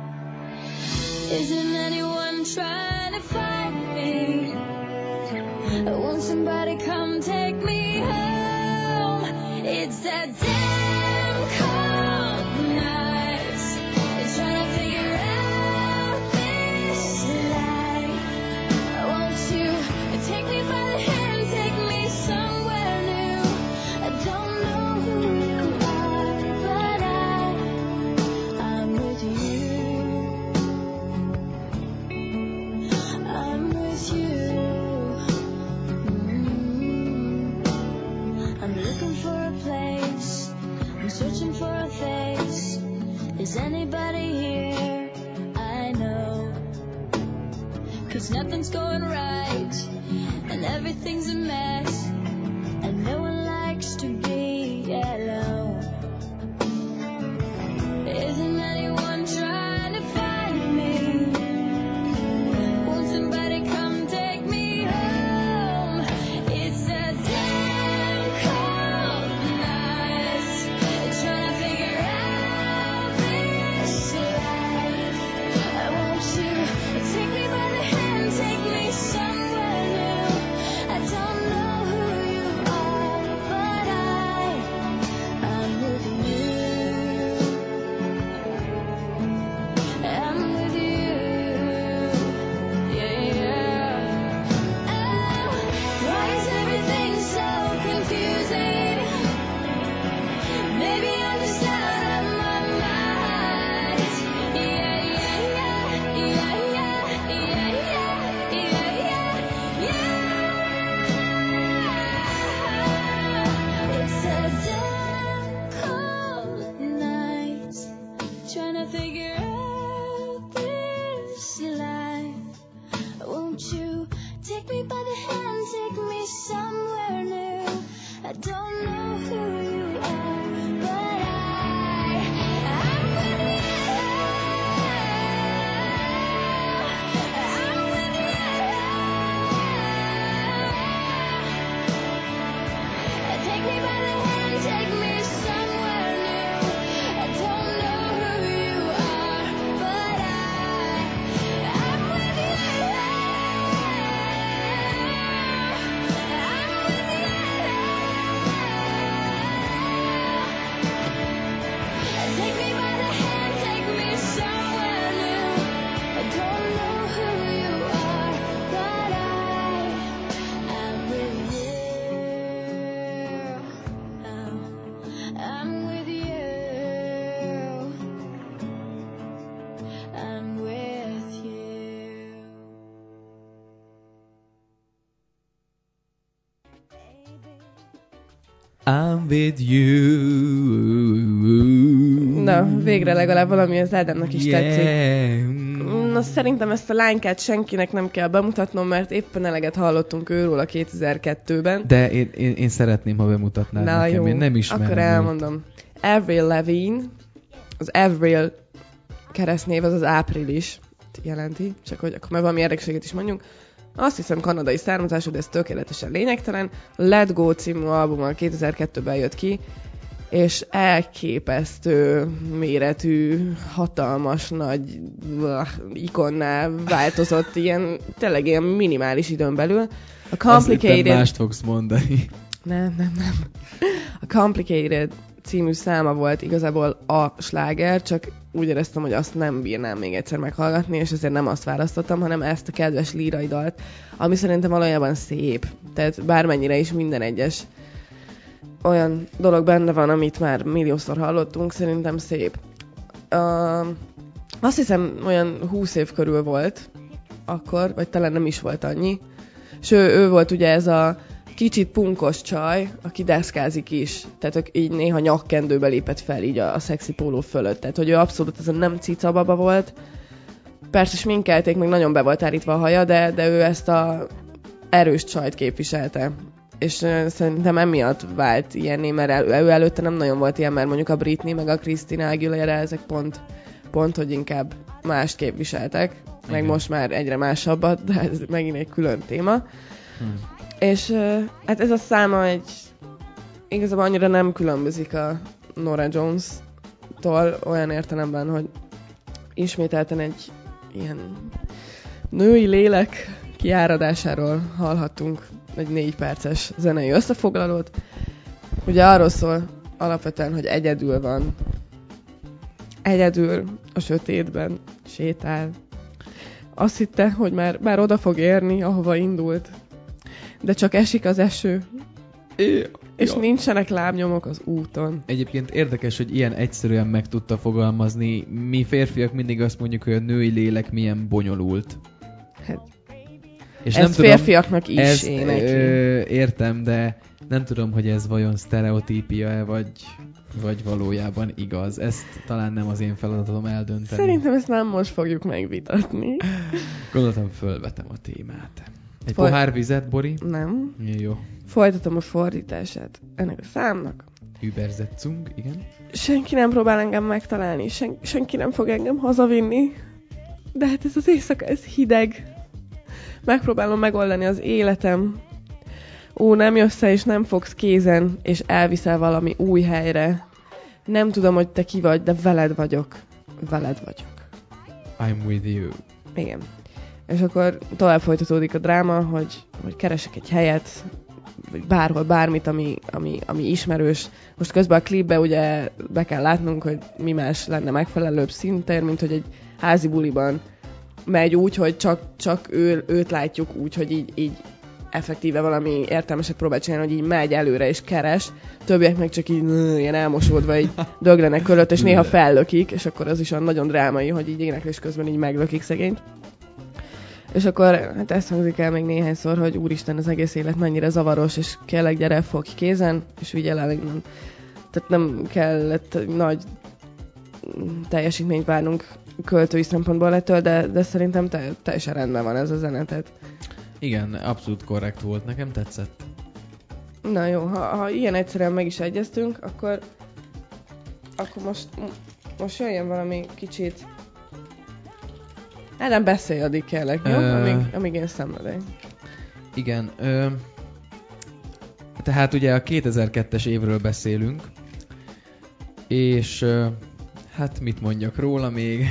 [SPEAKER 6] Isn't anyone trying to find me? Won't somebody come take me home? It's that damn cold night. It's trying to figure out this life. Won't you take me by the hand, take me somewhere new? I don't know who you are, but I, I'm with you. I'm with you. I'm looking for a place, I'm searching for a face. Is anybody here? I know, 'cause nothing's going right and everything's a mess, and no one likes to be alone. Isn't anyone trying to find me? Won't somebody come take me home? It's a damn cold night, trying to figure out this life. Won't you take me by the hand, take me somewhere new? I don't know who
[SPEAKER 1] I'm with you.
[SPEAKER 2] Na, végre legalább valami az Ádámnak is
[SPEAKER 1] yeah.
[SPEAKER 2] tetszik. Na, szerintem ezt a lánykát senkinek nem kell bemutatnom, mert éppen eleget hallottunk őről a kétezer-kettőben.
[SPEAKER 1] De én, én, én szeretném, ha bemutatnád
[SPEAKER 2] Na,
[SPEAKER 1] nekem,
[SPEAKER 2] jó.
[SPEAKER 1] én nem ismerem.
[SPEAKER 2] Akkor elmondom. Avril Lavigne, az Avril keresztnév az az április jelenti, csak hogy akkor meg valami érdekességet is mondjunk. Azt hiszem kanadai származású, de ez tökéletesen lényegtelen. Let Go című albummal kétezer-kettőben jött ki, és elképesztő méretű, hatalmas, nagy uh, ikonná változott, ilyen, tényleg ilyen minimális időn belül. A Complicated...
[SPEAKER 1] Azt mást fogsz mondani.
[SPEAKER 2] Nem, nem, nem. A Complicated című száma volt igazából a sláger, csak úgy éreztem, hogy azt nem bírnám még egyszer meghallgatni, és ezért nem azt választottam, hanem ezt a kedves lírai dalt, ami szerintem valójában szép. Tehát bármennyire is minden egyes olyan dolog benne van, amit már milliószor hallottunk, szerintem szép. Uh, azt hiszem olyan húsz év körül volt akkor, vagy talán nem is volt annyi. És ő, ő volt ugye ez a kicsit punkos csaj, aki deszkázik is. Tehát így néha nyakkendőbe lépett fel így a, a szexi póló fölött. Tehát, hogy ő abszolút ez a nem cica baba volt. Persze sminkelték, még nagyon be volt állítva a haja, de, de ő ezt a erős csajt képviselte. És uh, szerintem emiatt vált ilyenné, mert el, ő előtte nem nagyon volt ilyen, mert mondjuk a Britney meg a Christina Aguilera ezek pont, pont hogy inkább mást képviseltek. Meg igen. Most már egyre másabbat, de ez megint egy külön téma. Hmm. És uh, hát ez a száma egy igazából annyira nem különbözik a Norah Jones-tól olyan értelemben, hogy ismételten egy ilyen női lélek kiáradásáról hallhattunk egy négy perces zenei összefoglalót. Ugye arról szól alapvetően, hogy egyedül van. Egyedül a sötétben sétál. Azt hitte, hogy már, már oda fog érni, ahova indult. De csak esik az eső. É, és ja. Nincsenek lábnyomok az úton.
[SPEAKER 1] Egyébként érdekes, hogy ilyen egyszerűen meg tudta fogalmazni. Mi férfiak mindig azt mondjuk, hogy a női lélek milyen bonyolult.
[SPEAKER 2] Hát,
[SPEAKER 1] és
[SPEAKER 2] ez
[SPEAKER 1] nem
[SPEAKER 2] férfiaknak
[SPEAKER 1] tudom,
[SPEAKER 2] is
[SPEAKER 1] ez,
[SPEAKER 2] énekli.
[SPEAKER 1] Ö, értem, de nem tudom, hogy ez vajon sztereotípia-e, vagy, vagy valójában igaz. Ezt talán nem az én feladatom eldönteni.
[SPEAKER 2] Szerintem ezt nem most fogjuk megvitatni.
[SPEAKER 1] Gondoltam, fölvetem a témát. Egy
[SPEAKER 2] Foly-
[SPEAKER 1] pohár vizet, Bori?
[SPEAKER 2] Nem.
[SPEAKER 1] Jó.
[SPEAKER 2] Folytatom a fordítását ennek a számnak.
[SPEAKER 1] Übersetzung, igen.
[SPEAKER 2] Senki nem próbál engem megtalálni, sen- senki nem fog engem hazavinni. De hát ez az éjszaka, ez hideg. Megpróbálom megoldani az életem. Ó, nem jössz és nem fogsz kézen, és elviszel valami új helyre. Nem tudom, hogy te ki vagy, de veled vagyok. Veled vagyok.
[SPEAKER 1] I'm with you.
[SPEAKER 2] Igen. És akkor tovább folytatódik a dráma, hogy, hogy keresek egy helyet, vagy bárhol, bármit, ami, ami, ami ismerős. Most közben a klipbe ugye be kell látnunk, hogy mi más lenne megfelelőbb szintér, mint hogy egy házi buliban megy úgy, hogy csak, csak ő, őt látjuk úgy, hogy így, így effektíve valami értelmeset próbál csinálni, hogy így megy előre és keres, többiek meg csak így ilyen elmosódva így döglenek körülött, és néha fellökik, és akkor az is olyan nagyon drámai, hogy így éneklés közben így meglökik szegényt. És akkor hát ezt hangzik el még néhányszor, hogy úristen, az egész élet mennyire zavaros, és kérlek, gyere, fogj kézen, és vigyel el innen. Tehát nem kellett nagy teljesítményt várnunk költői szempontból ettől, de, de szerintem te, teljesen rendben van ez a zene. Tehát...
[SPEAKER 1] Igen, abszolút korrekt volt, nekem tetszett.
[SPEAKER 2] Na jó, ha, ha ilyen egyszerűen meg is egyeztünk, akkor, akkor most, most jöjjön valami kicsit... Hát nem beszélj, addig kellek, jó? Ö... Amíg, amíg én szenvedek.
[SPEAKER 1] Igen. Ö... Tehát ugye a kétezer-kettes évről beszélünk, és ö... hát mit mondjak róla még?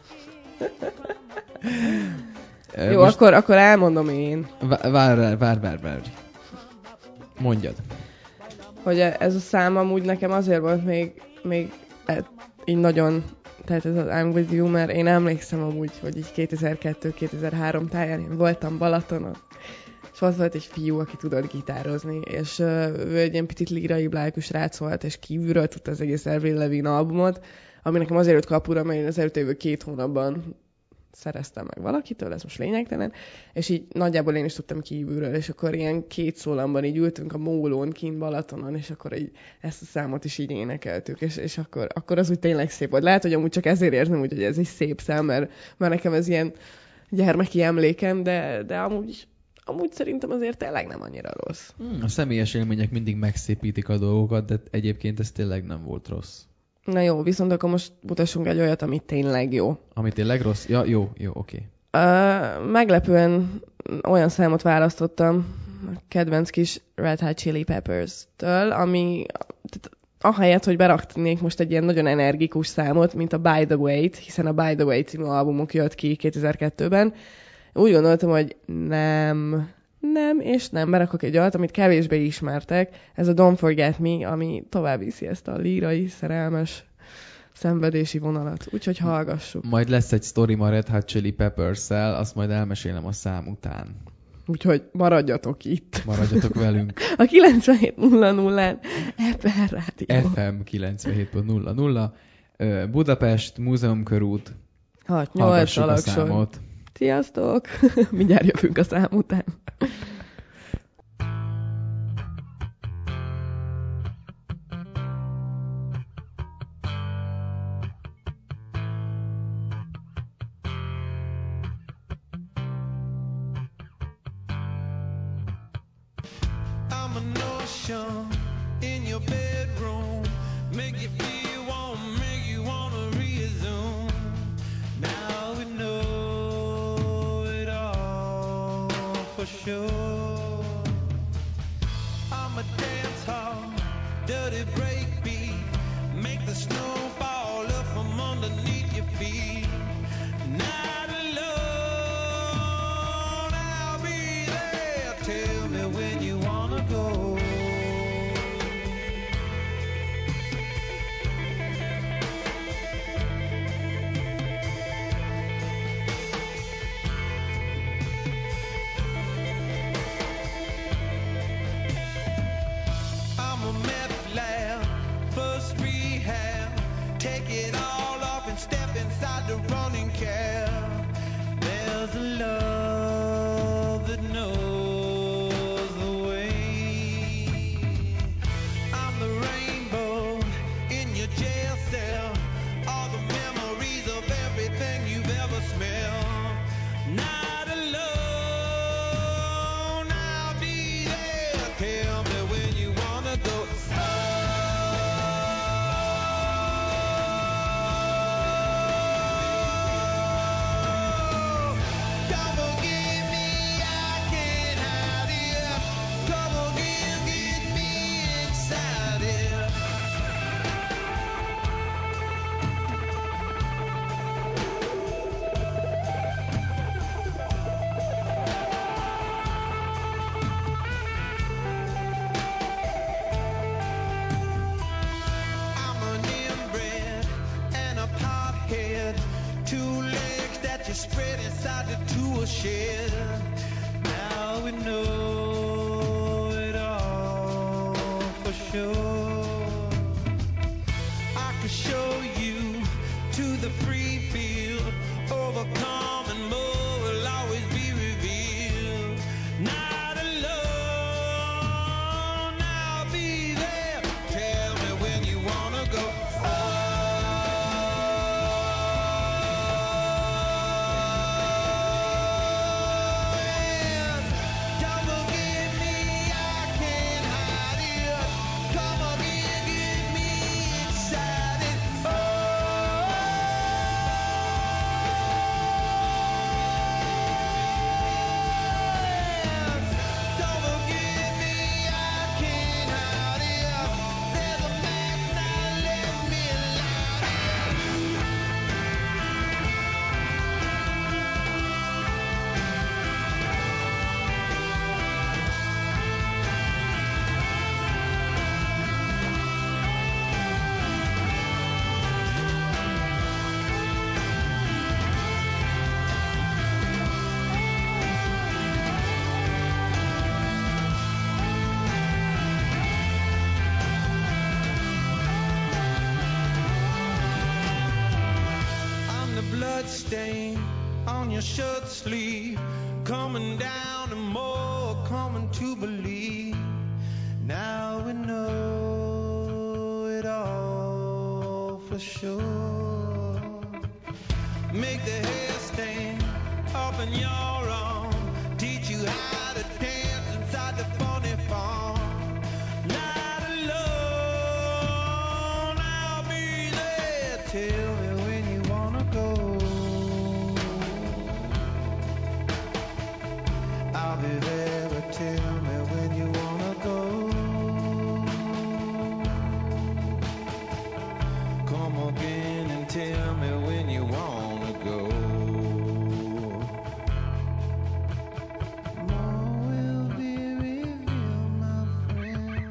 [SPEAKER 2] Jó, most... akkor, akkor elmondom én.
[SPEAKER 1] Vár, vár, vár, vár, vár. Mondjad.
[SPEAKER 2] Hogy ez a szám amúgy nekem azért volt még, még így nagyon... Tehát ez az I'm with you, mert én emlékszem amúgy, hogy így kétezer-kettő kétezer-három táján én voltam Balatonon, és ott volt egy fiú, aki tudott gitározni, és uh, ő egy ilyen picit lírai blájkus srác volt, és kívülről tudta az egész Avril Lavigne albumot, ami nekem azért jött kapura, mert én az előtt évő két hónapban szereztem meg valakitől, ez most lényegtelen, és így nagyjából én is tudtam kívülről, és akkor ilyen két szólamban így ültünk a mólón, kint Balatonon, és akkor így ezt a számot is így énekeltük, és, és akkor, akkor az úgy tényleg szép volt. Lehet, hogy amúgy csak ezért érzem úgy, hogy ez egy szép szám, mert, mert nekem ez ilyen gyermeki emlékem, de, de amúgy, amúgy szerintem azért tényleg nem annyira rossz.
[SPEAKER 1] Hmm, a személyes élmények mindig megszépítik a dolgokat, de egyébként ez tényleg nem volt rossz.
[SPEAKER 2] Na jó, viszont akkor most mutassunk egy olyat, ami tényleg jó.
[SPEAKER 1] Ami tényleg rossz? Ja, jó, jó, oké.
[SPEAKER 2] Okay. Uh, meglepően olyan számot választottam a kedvenc kis Red Hot Chili Peppers-től, ami tehát, ahelyett, hogy beraknék most egy ilyen nagyon energikus számot, mint a By the Way-t, hiszen a By the Way című albumuk jött ki kétezer-kettőben, úgy gondoltam, hogy nem, nem, és nem, berakok egy olyat, amit kevésbé ismertek, ez a Don't Forget Me, ami tovább viszi ezt a lírai, szerelmes, szenvedési vonalat. Úgyhogy hallgassuk.
[SPEAKER 1] Majd lesz egy sztorim a Red Hot Chili Peppers-szel, azt majd elmesélem a szám után.
[SPEAKER 2] Úgyhogy maradjatok itt.
[SPEAKER 1] Maradjatok velünk.
[SPEAKER 2] A kilencvenhét nulla nullán ef em Rádió.
[SPEAKER 1] ef em kilencvenhét pont nulla nulla Budapest, Múzeumkörút.
[SPEAKER 2] hat nyolc
[SPEAKER 1] Hallgassuk a
[SPEAKER 2] alaksor.
[SPEAKER 1] számot.
[SPEAKER 2] Sziasztok! Mindjárt jövünk a szám után.
[SPEAKER 7] I'm a notion in your bedroom, make you feel warm, make you wanna resume. Now we know it all for sure. I'm a dance hall, dirty breakbeat, make the snow fall up from underneath your feet. Not alone, I'll be there. Tell me when you wanna go. I'm a meth lab, first rehab. Take it all off and step inside the running cab. There's a love that knows the way. I'm the rainbow in your jail cell. All the memories of everything you've ever smelled. Not alone, I'll be there. Tell me when you wanna go. Come forgive me, I can't hide it. Come again, get me excited. I'm an inbred and a pothead. Two legs that you spread inside the tool shed. Now we know it all for sure. I could show you to the free field. Overcome and more will always be revealed. Not alone, I'll be there. Tell me when you wanna go. Come again, me, I can't hide it. Come again, get me excited. Don't forgive me, I can't hide it. There's a man now, let me light I'm the blood stain on your shirt sleeve, coming down and more, coming to believe. Now we know it all for sure. Make the hair stand up in your arm, teach you how to dance inside the funny farm. Light alone, I'll be there. Tell me when you wanna go. I'll be there, but tell me when you wanna go. Come again and tell me when you wanna go. More will be revealed, my friend.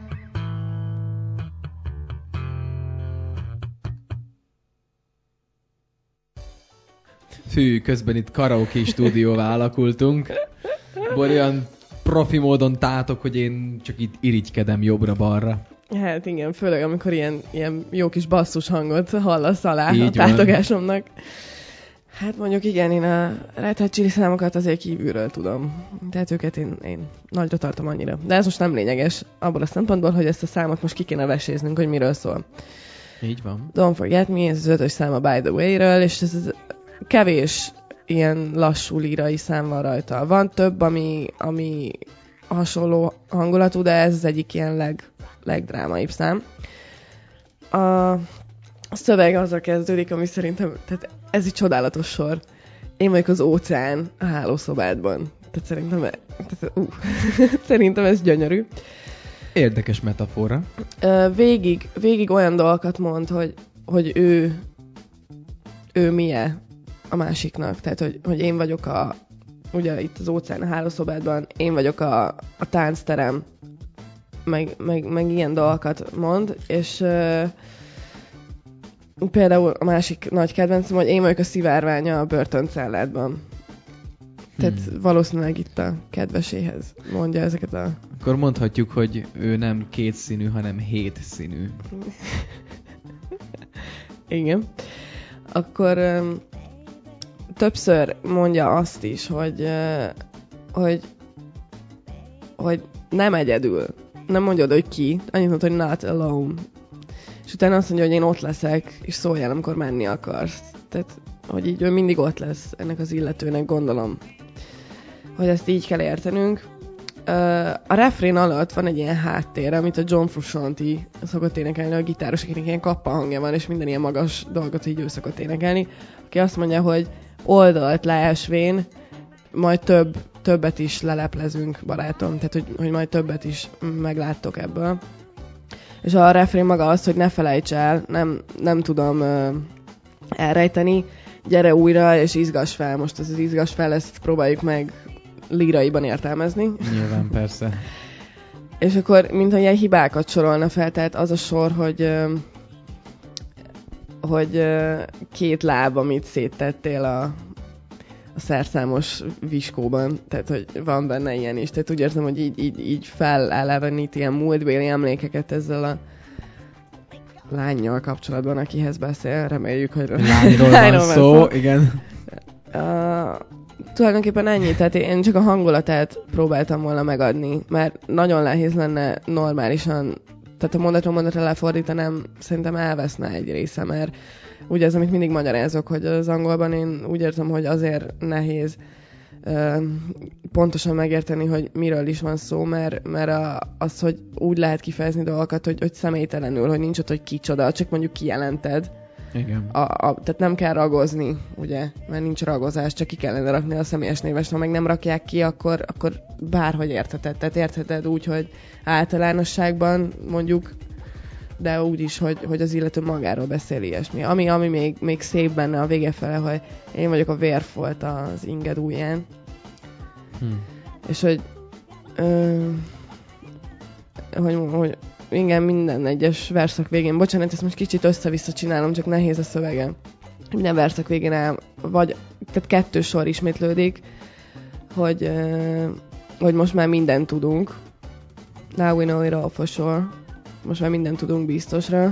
[SPEAKER 1] Fű, közben itt karaoke stúdióvá alakultunk. Bori olyan profi módon tátok, hogy én csak itt irigykedem jobbra-balra.
[SPEAKER 2] Hát igen, főleg amikor ilyen, ilyen jó kis basszus hangot hallasz alá
[SPEAKER 1] Így
[SPEAKER 2] a
[SPEAKER 1] van.
[SPEAKER 2] tátogásomnak. Hát mondjuk igen, én a Red Hot Chili számokat azért kívülről tudom. Tehát őket én, én nagyra tartom annyira. De ez most nem lényeges, abból a szempontból, hogy ezt a számot most ki kéne veséznünk, hogy miről szól.
[SPEAKER 1] Így van.
[SPEAKER 2] Don't Forget Me, ez az ötös szám a By The Way-ről, és ez az kevés ilyen lassú lírai szám van rajta. Van több, ami, ami hasonló hangulatú, de ez az egyik ilyen leg, legdrámaibb szám. A szöveg azzal kezdődik, ami szerintem, tehát ez egy csodálatos sor. Én vagyok az óceán a hálószobádban. Tehát szerintem, tehát, uh, szerintem ez gyönyörű.
[SPEAKER 1] Érdekes metafora.
[SPEAKER 2] Ö, Végig, végig olyan dolgokat mond, hogy, hogy ő, ő milyen a másiknak. Tehát, hogy, hogy én vagyok a, ugye itt az óceán a hálószobádban, én vagyok a, a táncterem, meg, meg, meg ilyen dolgokat mond, és ö, például a másik nagy kedvencem, hogy én vagyok a szivárványa a börtöncelládban. Tehát hmm. valószínűleg itt a kedveséhez mondja ezeket a...
[SPEAKER 1] Akkor mondhatjuk, hogy ő nem kétszínű, hanem hétszínű.
[SPEAKER 2] Igen. Akkor um, többször mondja azt is, hogy, uh, hogy, hogy nem egyedül. Nem mondja oda, hogy ki. Annyit mondja, hogy not alone. És utána azt mondja, hogy én ott leszek, és szóljál, amikor menni akarsz. Tehát, hogy így ő mindig ott lesz ennek az illetőnek, gondolom. Hogy ezt így kell értenünk. Uh, a refrén alatt van egy ilyen háttér, amit a John Frusciante szokott énekelni, a gitáros, akinek ilyen kappa hangja van, és minden ilyen magas dolgot így ő szokott énekelni, aki azt mondja, hogy oldalt leesvén, majd több, többet is leleplezünk, barátom, tehát hogy, hogy majd többet is megláttok ebből. És a refrén maga az, hogy ne felejts el, nem, nem tudom uh, elrejteni, gyere újra, és izgass fel. Most ez az izgass fel, ezt próbáljuk meg líraiban értelmezni.
[SPEAKER 1] Nyilván, persze.
[SPEAKER 2] És akkor, mintha ilyen hibákat sorolna fel, tehát az a sor, hogy, hogy két láb, amit széttettél a, a szerszámos viskóban, tehát hogy van benne ilyen is. Tehát úgy érzem, hogy így, így, így felelevenít ilyen múltbéli emlékeket ezzel a lánnyal kapcsolatban, akihez beszél. Reméljük, hogy
[SPEAKER 1] lányról van szó, igen.
[SPEAKER 2] Uh, tulajdonképpen ennyi, tehát én csak a hangulatát próbáltam volna megadni, mert nagyon nehéz lenne normálisan, tehát a mondatról mondatra lefordítanám, szerintem elveszne egy része, mert ugye ez, amit mindig magyarázok, hogy az angolban én úgy érzem, hogy azért nehéz uh, pontosan megérteni, hogy miről is van szó, mert, mert a, az, hogy úgy lehet kifejezni dolgokat, hogy, hogy személytelenül, hogy nincs ott, hogy kicsoda, csak mondjuk kijelented.
[SPEAKER 1] Igen.
[SPEAKER 2] A, a, tehát nem kell ragozni, ugye, mert nincs ragozás, csak ki kellene rakni a személyes névest, ha meg nem rakják ki, akkor, akkor bárhogy értheted. Tehát értheted úgy, hogy általánosságban mondjuk, de úgy is, hogy, hogy az illető magáról beszél ilyesmi. Ami, ami még, még szép benne a vége fele, hogy én vagyok a vérfolt az inged ujján. Hmm. És hogy, ö, hogy, hogy igen, minden egyes verszak végén, bocsánat, ezt most kicsit össze-vissza csinálom, csak nehéz a szövegem. Minden verszak végén el, vagy, tehát kettő sor ismétlődik, hogy, uh, hogy most már mindent tudunk. Now we know it all for sure. Most már mindent tudunk biztosra.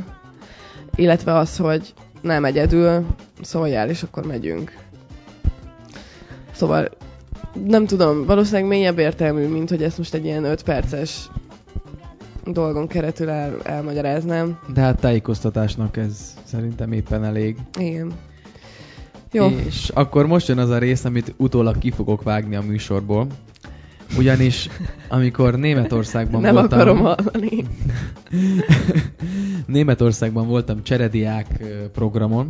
[SPEAKER 2] Illetve az, hogy nem egyedül, szóljál, és akkor megyünk. Szóval nem tudom, valószínűleg mélyebb értelmű, mint hogy ezt most egy ilyen öt perces dolgon keresztül el, elmagyaráznám.
[SPEAKER 1] De hát tájékoztatásnak ez szerintem éppen elég.
[SPEAKER 2] Igen. Jó.
[SPEAKER 1] És akkor most jön az a rész, amit utólag ki fogok vágni a műsorból. Ugyanis, amikor Németországban
[SPEAKER 2] nem
[SPEAKER 1] voltam...
[SPEAKER 2] Nem akarom hallani.
[SPEAKER 1] Németországban voltam cserediák programon,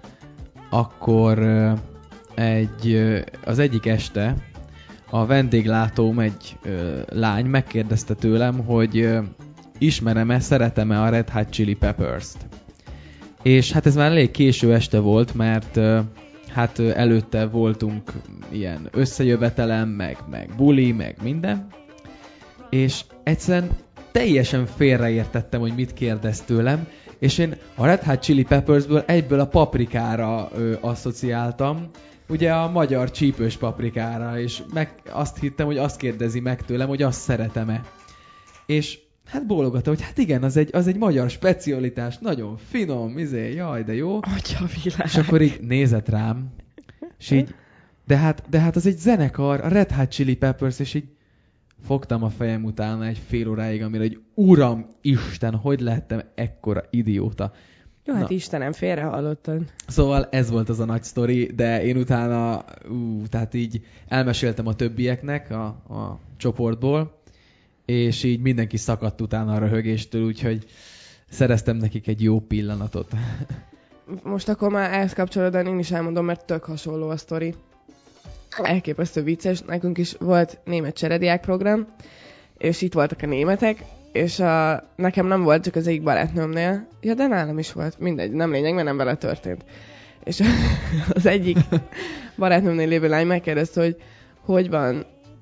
[SPEAKER 1] akkor egy, az egyik este a vendéglátóm, egy lány megkérdezte tőlem, hogy ismerem-e, szeretem-e a Red Hot Chili Peppers-t. És hát ez már elég késő este volt, mert hát előtte voltunk ilyen összejövetelem, meg, meg buli, meg minden. És egyszerűen teljesen félreértettem, hogy mit kérdez tőlem, és én a Red Hot Chili Peppersből egyből a paprikára ö, asszociáltam, ugye a magyar csípős paprikára, és meg azt hittem, hogy azt kérdezi meg tőlem, hogy azt szeretem-e. És hát bólogatta, hogy hát igen, az egy, az egy magyar specialitás, nagyon finom, izé, jaj, de jó.
[SPEAKER 2] Atyavilág.
[SPEAKER 1] És akkor így nézett rám, és így, de hát, de hát az egy zenekar, a Red Hot Chili Peppers, és így fogtam a fejem utána egy fél óráig, amire egy uram Isten, hogy lehettem ekkora idióta.
[SPEAKER 2] Jó, hát
[SPEAKER 1] Na.
[SPEAKER 2] Istenem, félre hallottad.
[SPEAKER 1] Szóval ez volt az a nagy sztori, de én utána, ú, tehát így elmeséltem a többieknek a, a csoportból, és így mindenki szakadt utána a röhögéstől, úgyhogy szereztem nekik egy jó pillanatot.
[SPEAKER 2] Most akkor már ehhez kapcsolódóan én is elmondom, mert tök hasonló a sztori. Elképesztő vicces. Nekünk is volt német cserediák program, és itt voltak a németek, és a, nekem nem volt, csak az egyik barátnőmnél. Ja, de nálam is volt. Mindegy, nem lényeg, mert nem vele történt. És az egyik barátnőmnél lévő lány megkérdezte, hogy hogy van,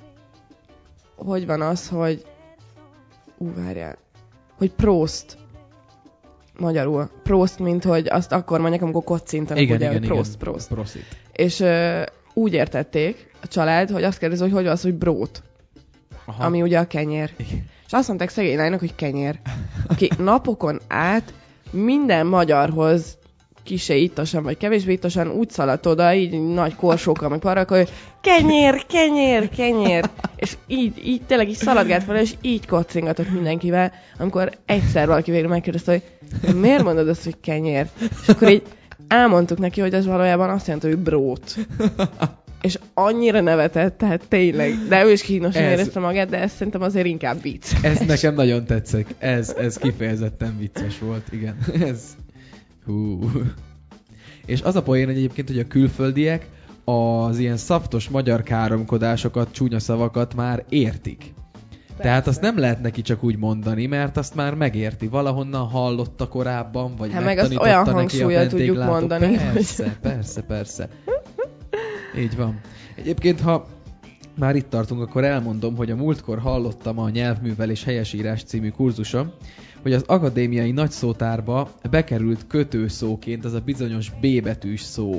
[SPEAKER 2] hogy van az, hogy ú, várjál, hogy Prost magyarul. Prost, mint hogy azt akkor mondják, amikor kocintanak,
[SPEAKER 1] igen,
[SPEAKER 2] ugye,
[SPEAKER 1] igen,
[SPEAKER 2] hogy Prost,
[SPEAKER 1] igen.
[SPEAKER 2] Prost.
[SPEAKER 1] Prosit.
[SPEAKER 2] És ö, úgy értették a család, hogy azt kérdezi, hogy hogy van az, hogy brót.
[SPEAKER 1] Aha.
[SPEAKER 2] Ami ugye a kenyér.
[SPEAKER 1] Igen.
[SPEAKER 2] És azt mondták szegény lánynak, hogy kenyér. Aki napokon át minden magyarhoz kisé ittasan, vagy kevésbé ittasan úgy szaladt oda, így nagy korsókkal, meg parakkal, hogy kenyér, kenyér, kenyér. És így, így tényleg így szaladgált fel, és így kocingatott mindenkivel, amikor egyszer valaki végre megkérdezte, hogy miért mondod azt, hogy kenyér? És akkor így elmondtuk neki, hogy ez valójában azt jelenti, hogy brót. És annyira nevetett, tehát tényleg. De ő is kínosan
[SPEAKER 1] Ez-
[SPEAKER 2] érezte magát, de ez szerintem azért inkább vicc.
[SPEAKER 1] Ez nekem nagyon tetszik. Ez, ez kifejezetten vicces volt, igen. Ez... Hú. És az a poén egyébként, hogy a külföldiek az ilyen szaftos magyar káromkodásokat, csúnya szavakat már értik. Persze. Tehát azt nem lehet neki csak úgy mondani, mert azt már megérti. Valahonnan hallotta korábban, vagy
[SPEAKER 2] Hát meg azt
[SPEAKER 1] megtanította
[SPEAKER 2] olyan
[SPEAKER 1] neki a
[SPEAKER 2] hangsúllyal tudjuk
[SPEAKER 1] vendéglátó.
[SPEAKER 2] mondani,
[SPEAKER 1] Persze,
[SPEAKER 2] hogy...
[SPEAKER 1] persze, persze. Így van. Egyébként, ha már itt tartunk, akkor elmondom, hogy a múltkor hallottam a Nyelvművelés helyesírás című kurzuson, hogy az akadémiai nagyszótárba bekerült kötőszóként az a bizonyos B betűs szó.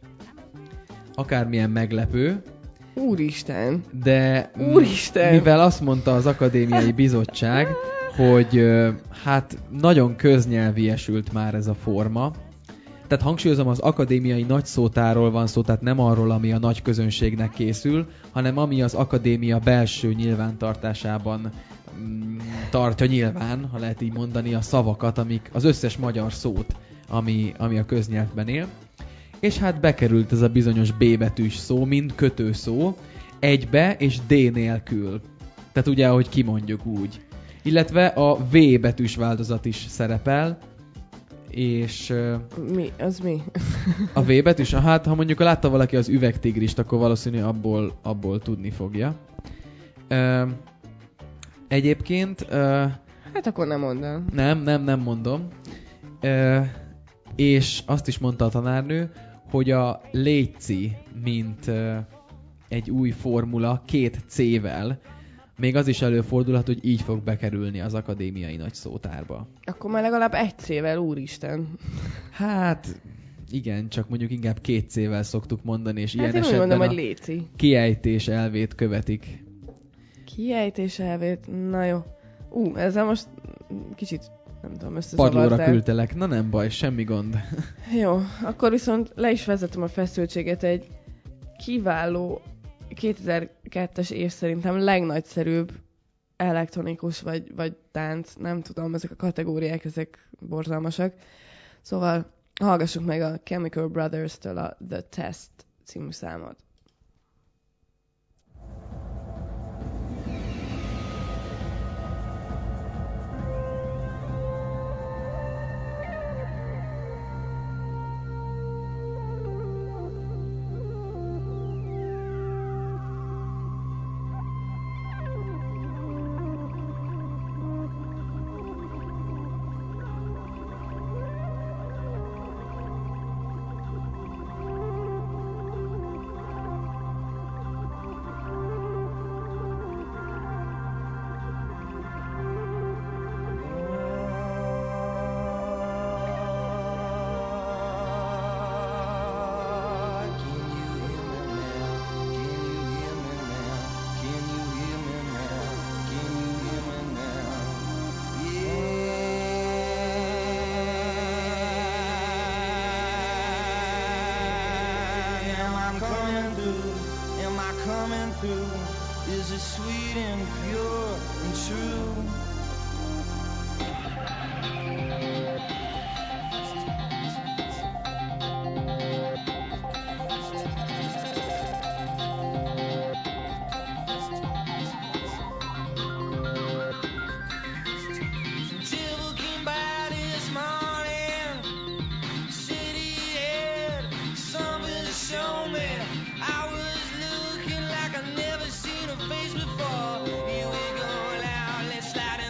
[SPEAKER 1] Akármilyen meglepő,
[SPEAKER 2] Úristen!
[SPEAKER 1] de
[SPEAKER 2] Úristen!
[SPEAKER 1] mivel azt mondta az akadémiai bizottság, hogy ö, hát nagyon köznyelviesült már ez a forma. Tehát hangsúlyozom, az akadémiai nagyszótárról van szó, tehát nem arról, ami a nagy közönségnek készül, hanem ami az akadémia belső nyilvántartásában mm, tartja nyilván, ha lehet így mondani, a szavakat, amik az összes magyar szót, ami, ami a köznyelvben él. És hát bekerült ez a bizonyos B betűs szó, mint kötőszó, egybe és D nélkül. Tehát ugye, ahogy kimondjuk úgy. Illetve a V betűs változat is szerepel, és...
[SPEAKER 2] Mi? Az mi?
[SPEAKER 1] A V betűs? Hát, ha mondjuk látta valaki az üvegtigrist, akkor valószínű abból, abból tudni fogja. Ö, egyébként... Ö,
[SPEAKER 2] Hát akkor nem mondom.
[SPEAKER 1] nem, nem, nem mondom. Ö, és azt is mondta a tanárnő, hogy a léci, mint ö, egy új formula két C-vel, még az is előfordulhat, hogy így fog bekerülni az akadémiai nagyszótárba.
[SPEAKER 2] Akkor már legalább egy C-vel, úristen.
[SPEAKER 1] Hát igen, csak mondjuk inkább két C-vel szoktuk mondani, és
[SPEAKER 2] Hát
[SPEAKER 1] ilyen
[SPEAKER 2] én úgy
[SPEAKER 1] esetben
[SPEAKER 2] mondom,
[SPEAKER 1] a
[SPEAKER 2] hogy léci.
[SPEAKER 1] kiejtés elvét követik.
[SPEAKER 2] Kiejtés elvét, na jó. Ú, ezzel most kicsit, nem tudom,
[SPEAKER 1] Padlóra
[SPEAKER 2] összezavartál.
[SPEAKER 1] küldtelek, na nem baj, semmi gond.
[SPEAKER 2] Jó, akkor viszont le is vezetem a feszültséget egy kiváló kétezer-kettes év szerintem legnagyszerűbb elektronikus vagy, vagy tánc, nem tudom, ezek a kategóriák, ezek borzalmasak. Szóval hallgassuk meg a Chemical Brothers-től a The Test című számot.
[SPEAKER 7] Is it sweet and pure and true?
[SPEAKER 8] Face before, here we go now, let's slide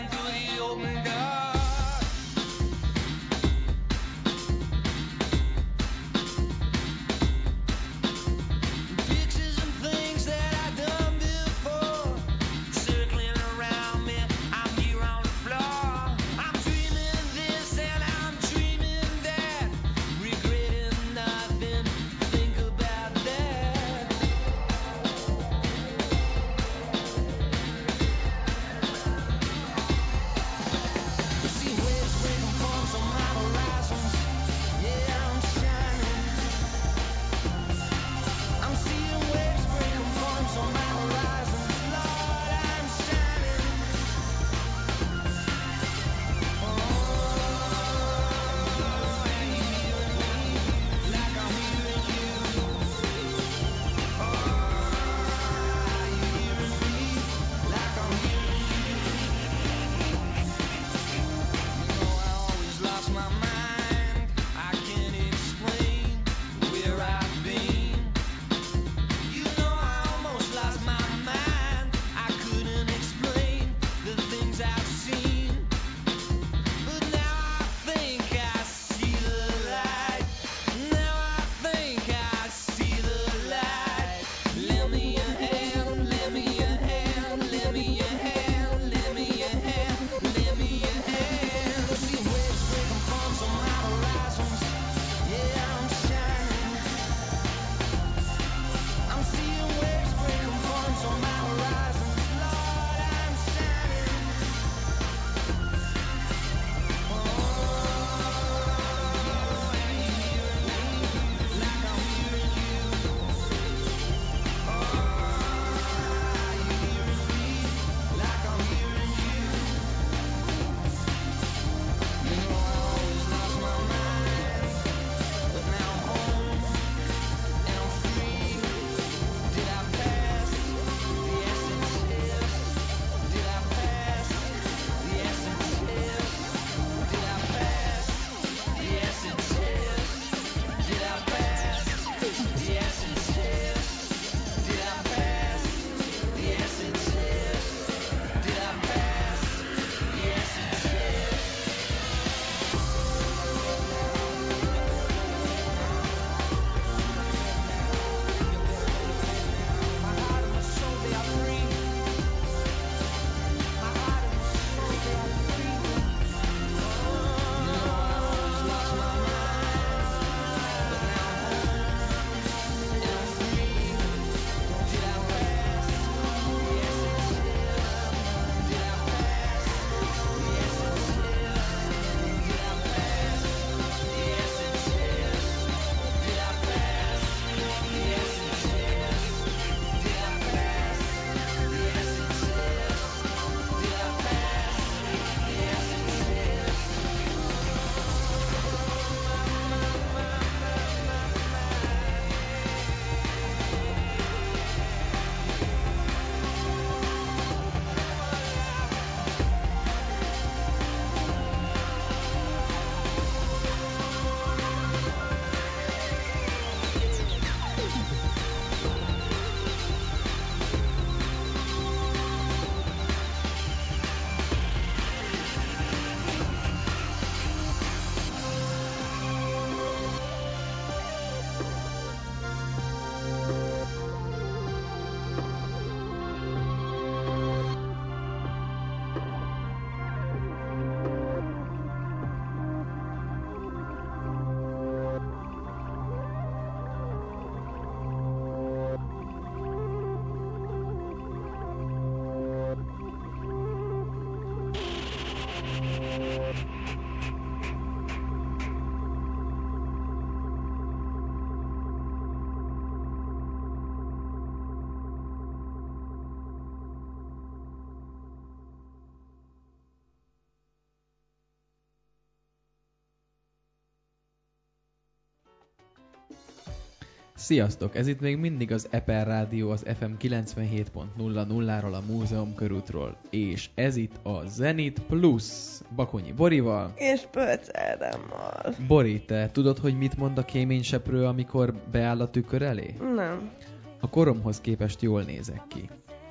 [SPEAKER 1] Sziasztok! Ez itt még mindig az Eper Rádió az ef em kilencvenhét pont nulla nulláról a Múzeum körútról. És ez itt a Zenit Plus Bakonyi Borival.
[SPEAKER 2] És Pölc Ádámmal.
[SPEAKER 1] Bori, te tudod, hogy mit mond a kéményseprő, amikor beáll a tükör elé?
[SPEAKER 2] Nem.
[SPEAKER 1] A koromhoz képest jól nézek ki.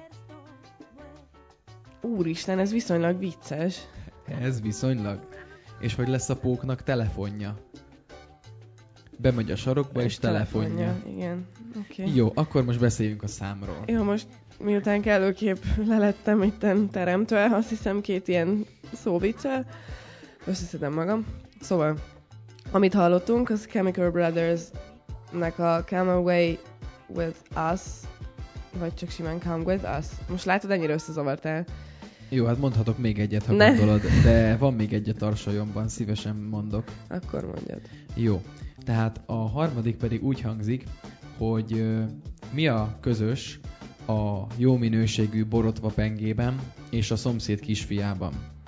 [SPEAKER 2] Úristen, ez viszonylag vicces.
[SPEAKER 1] Ez viszonylag. És hogy lesz a póknak telefonja? Bemegy a sarokba és, és telefonja. telefonja.
[SPEAKER 2] Igen. Okay.
[SPEAKER 1] Jó, akkor most beszéljünk a számról.
[SPEAKER 2] Jó, most miután kellőképp lelettem itten teremtve, azt hiszem két ilyen szóviccel, összeszedem magam. Szóval, amit hallottunk, az Chemical Brothers-nek a Come Away With Us, vagy csak simán Come With Us. Most látod, ennyire összezavartál.
[SPEAKER 1] Jó, hát mondhatok még egyet, ha
[SPEAKER 2] ne.
[SPEAKER 1] gondolod, de van még egy a tarsolyomban, szívesen mondok.
[SPEAKER 2] Akkor mondjad.
[SPEAKER 1] Jó, tehát a harmadik pedig úgy hangzik, hogy uh, mi a közös a jó minőségű borotva pengében és a szomszéd kisfiában.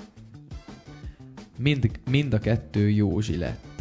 [SPEAKER 1] Mind, mind a kettő Józsi lett.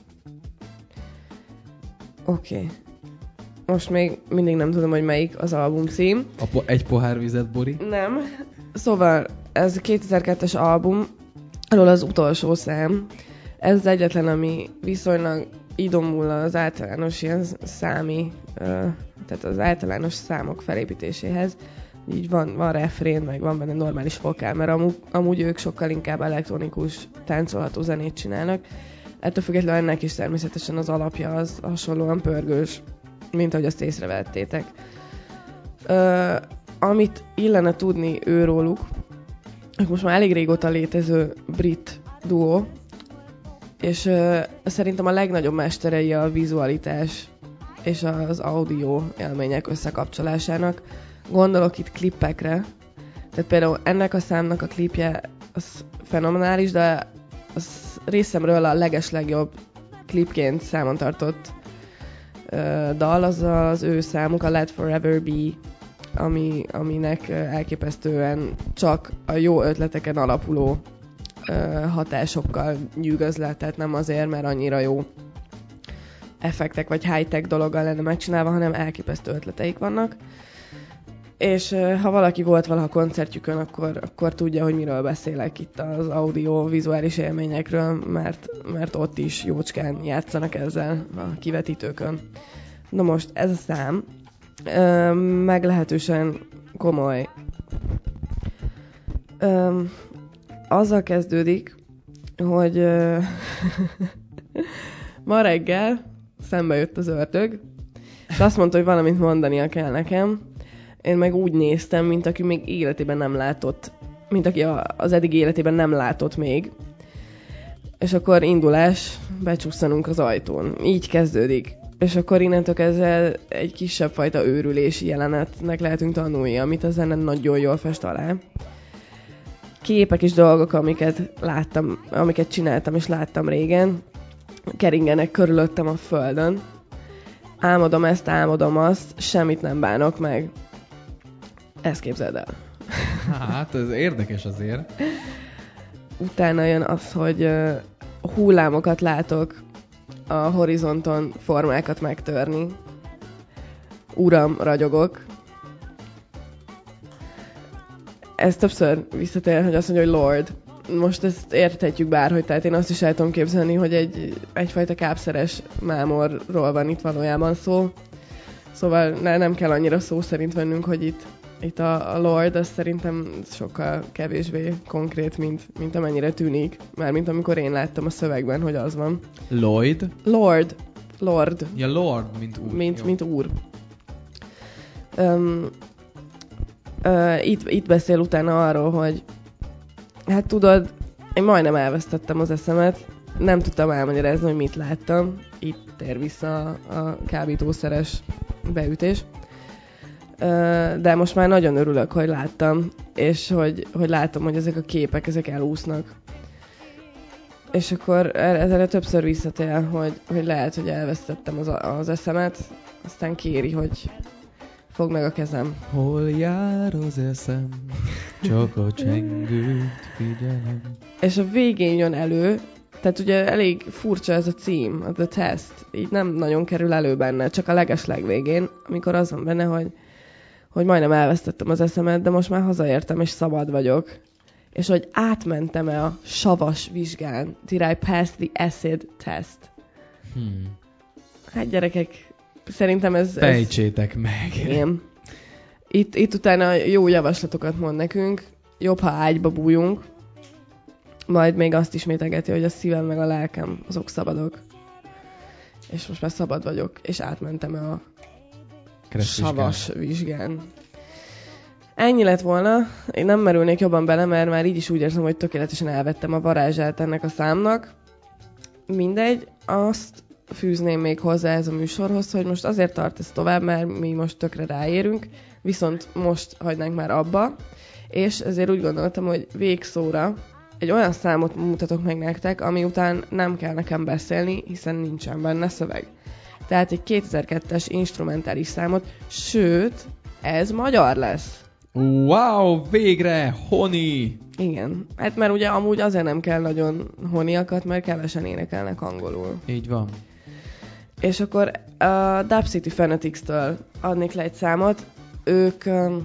[SPEAKER 2] Oké. Okay. Most még mindig nem tudom, hogy melyik az album cím.
[SPEAKER 1] A po- egy pohár vizet, Bori?
[SPEAKER 2] Nem. Szóval ez a kétezer-kettes album, arról az utolsó szám. Ez az egyetlen, ami viszonylag idomul az általános ilyen számi, tehát az általános számok felépítéséhez. Így van, van refrén, meg van benne normális vokál, mert amúgy, amúgy ők sokkal inkább elektronikus, táncolható zenét csinálnak. Ettől függetlenül ennek is természetesen az alapja az hasonlóan pörgős, mint ahogy azt észrevettétek. Ö, amit illene tudni őróluk, ők most már elég régóta létező brit duó, és ö, szerintem a legnagyobb mesterei a vizualitás és az audio élmények összekapcsolásának. Gondolok itt klippekre, tehát például ennek a számnak a klipje az fenomenális, de az részemről a legeslegjobb klipként számon tartott ö, dal, az az ő számuk, a Let Forever Be, ami, aminek elképesztően csak a jó ötleteken alapuló ö, hatásokkal nyűgöz le, tehát nem azért, mert annyira jó effektek vagy high-tech dologgal lenne megcsinálva, hanem elképesztő ötleteik vannak. És ha valaki volt valaha koncertjükön, akkor, akkor tudja, hogy miről beszélek itt az audio-vizuális élményekről, mert, mert ott is jócskán játszanak ezzel a kivetítőkön. Na most, ez a szám ö, meglehetősen komoly. Ö, azzal kezdődik, hogy ö, ma reggel szembe jött az ördög, és azt mondta, hogy valamit mondania kell nekem. Én meg úgy néztem, mint aki még életében nem látott, mint aki az eddig életében nem látott még. És akkor indulás, becsúszanunk az ajtón. Így kezdődik. És akkor innentől kezdve egy kisebb fajta őrülési jelenetnek lehetünk tanulni, amit a zene nagyon jól fest alá. Képek és dolgok, amiket láttam, amiket csináltam és láttam régen, keringenek körülöttem a földön. Álmodom ezt, álmodom azt, semmit nem bánok meg. Ezt képzeld el.
[SPEAKER 1] Hát, ez érdekes azért.
[SPEAKER 2] Utána jön az, hogy uh, hullámokat látok a horizonton, formákat megtörni. Uram, ragyogok. Ez többször visszatér, hogy azt mondja, hogy Lord. Most ezt érthetjük bárhogy, tehát én azt is el tudom képzelni, hogy egy, egyfajta kápszeres mámorról van itt valójában szó. Szóval ne, nem kell annyira szó szerint vennünk, hogy itt Itt a, a Lord, az szerintem sokkal kevésbé konkrét, mint, mint amennyire tűnik. Mármint amikor én láttam a szövegben, hogy az van.
[SPEAKER 1] Lloyd?
[SPEAKER 2] Lord. Lord.
[SPEAKER 1] Ja, Lord, mint úr.
[SPEAKER 2] Mint, mint úr. Um, uh, itt, itt beszél utána arról, hogy hát tudod, én majdnem elvesztettem az eszemet. Nem tudtam elmagyarázni, hogy mit láttam. Itt tér vissza a kábítószeres beütés. De most már nagyon örülök, hogy láttam, és hogy, hogy látom, hogy ezek a képek, ezek elúsznak. És akkor erre többször visszatér, hogy, hogy lehet, hogy elvesztettem az, az eszemet, aztán kéri, hogy fogd meg a kezem.
[SPEAKER 1] Hol jár az eszem, csak a csengőt figyelem.
[SPEAKER 2] És a végén jön elő Tehát ugye elég furcsa ez a cím, a The Test. Így nem nagyon kerül elő benne, csak a legeslegvégén, amikor az van benne, hogy, hogy majdnem elvesztettem az eszemet, de most már hazaértem, és szabad vagyok. És hogy átmentem-e a savas vizsgán. Did I pass the acid test?
[SPEAKER 1] Hmm.
[SPEAKER 2] Hát gyerekek, szerintem ez...
[SPEAKER 1] Fejtsétek
[SPEAKER 2] ez...
[SPEAKER 1] meg!
[SPEAKER 2] Igen. Itt, itt utána jó javaslatokat mond nekünk. Jobb, ha ágyba bújunk. Majd még azt ismételgeti, hogy a szívem meg a lelkem, azok szabadok. És most már szabad vagyok, és átmentem a
[SPEAKER 1] Kereszt
[SPEAKER 2] savas vizsgán. Ennyi lett volna. Én nem merülnék jobban bele, mert már így is úgy érzem, hogy tökéletesen elvettem a varázsát ennek a számnak. Mindegy, azt fűzném még hozzá ez a műsorhoz, hogy most azért tart ez tovább, mert mi most tökre ráérünk, viszont most hagynánk már abba, és ezért úgy gondoltam, hogy végszóra egy olyan számot mutatok meg nektek, ami után nem kell nekem beszélni, hiszen nincsen benne szöveg. Tehát egy kétezer-kettes instrumentális számot, sőt, ez magyar lesz.
[SPEAKER 1] Wow, végre! Honi!
[SPEAKER 2] Igen. Hát mert ugye amúgy azért nem kell nagyon honiakat, mert kevesen énekelnek angolul.
[SPEAKER 1] Így van.
[SPEAKER 2] És akkor a Dub City Fanatics-től adnék le egy számot. Ők um,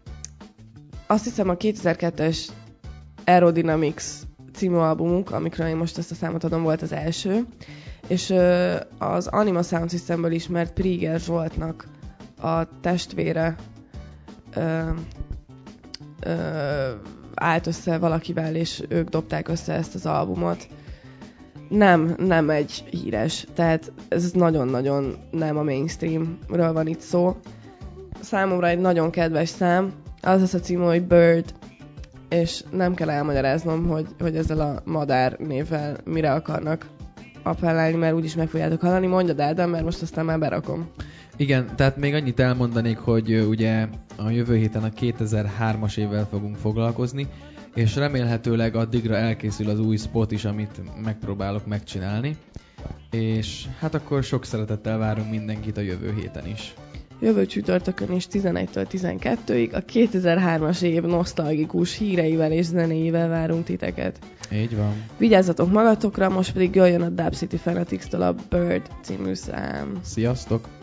[SPEAKER 2] azt hiszem a kétezer-kettes Aerodynamics című albumunk, amikről én most ezt a számot adom, volt az első. És uh, az Anima Sound Systemből ismert Priger Zsoltnak a testvére uh, uh, állt össze valakivel, és ők dobták össze ezt az albumot. Nem, nem egy híres, tehát ez nagyon-nagyon nem a mainstreamről van itt szó. Számomra egy nagyon kedves szám, az az a cím, hogy Bird, és nem kell elmagyaráznom, hogy, hogy ezzel a madár névvel mire akarnak appellálni, mert úgyis meg fogjátok hallani. Mondjad el, mert most aztán már berakom.
[SPEAKER 1] Igen, tehát még annyit elmondanék, hogy ö, ugye a jövő héten a kétezer-hármas évvel fogunk foglalkozni, és remélhetőleg addigra elkészül az új spot is, amit megpróbálok megcsinálni. És hát akkor sok szeretettel várunk mindenkit a jövő héten is.
[SPEAKER 2] Jövő csütörtökön is tizenegytől tizenkettőig a kétezer-hármas év nosztalgikus híreivel és zenéivel várunk titeket.
[SPEAKER 1] Így van.
[SPEAKER 2] Vigyázzatok magatokra, most pedig jöjjön a Dub City Fanatics-től a Bird című szám.
[SPEAKER 1] Sziasztok!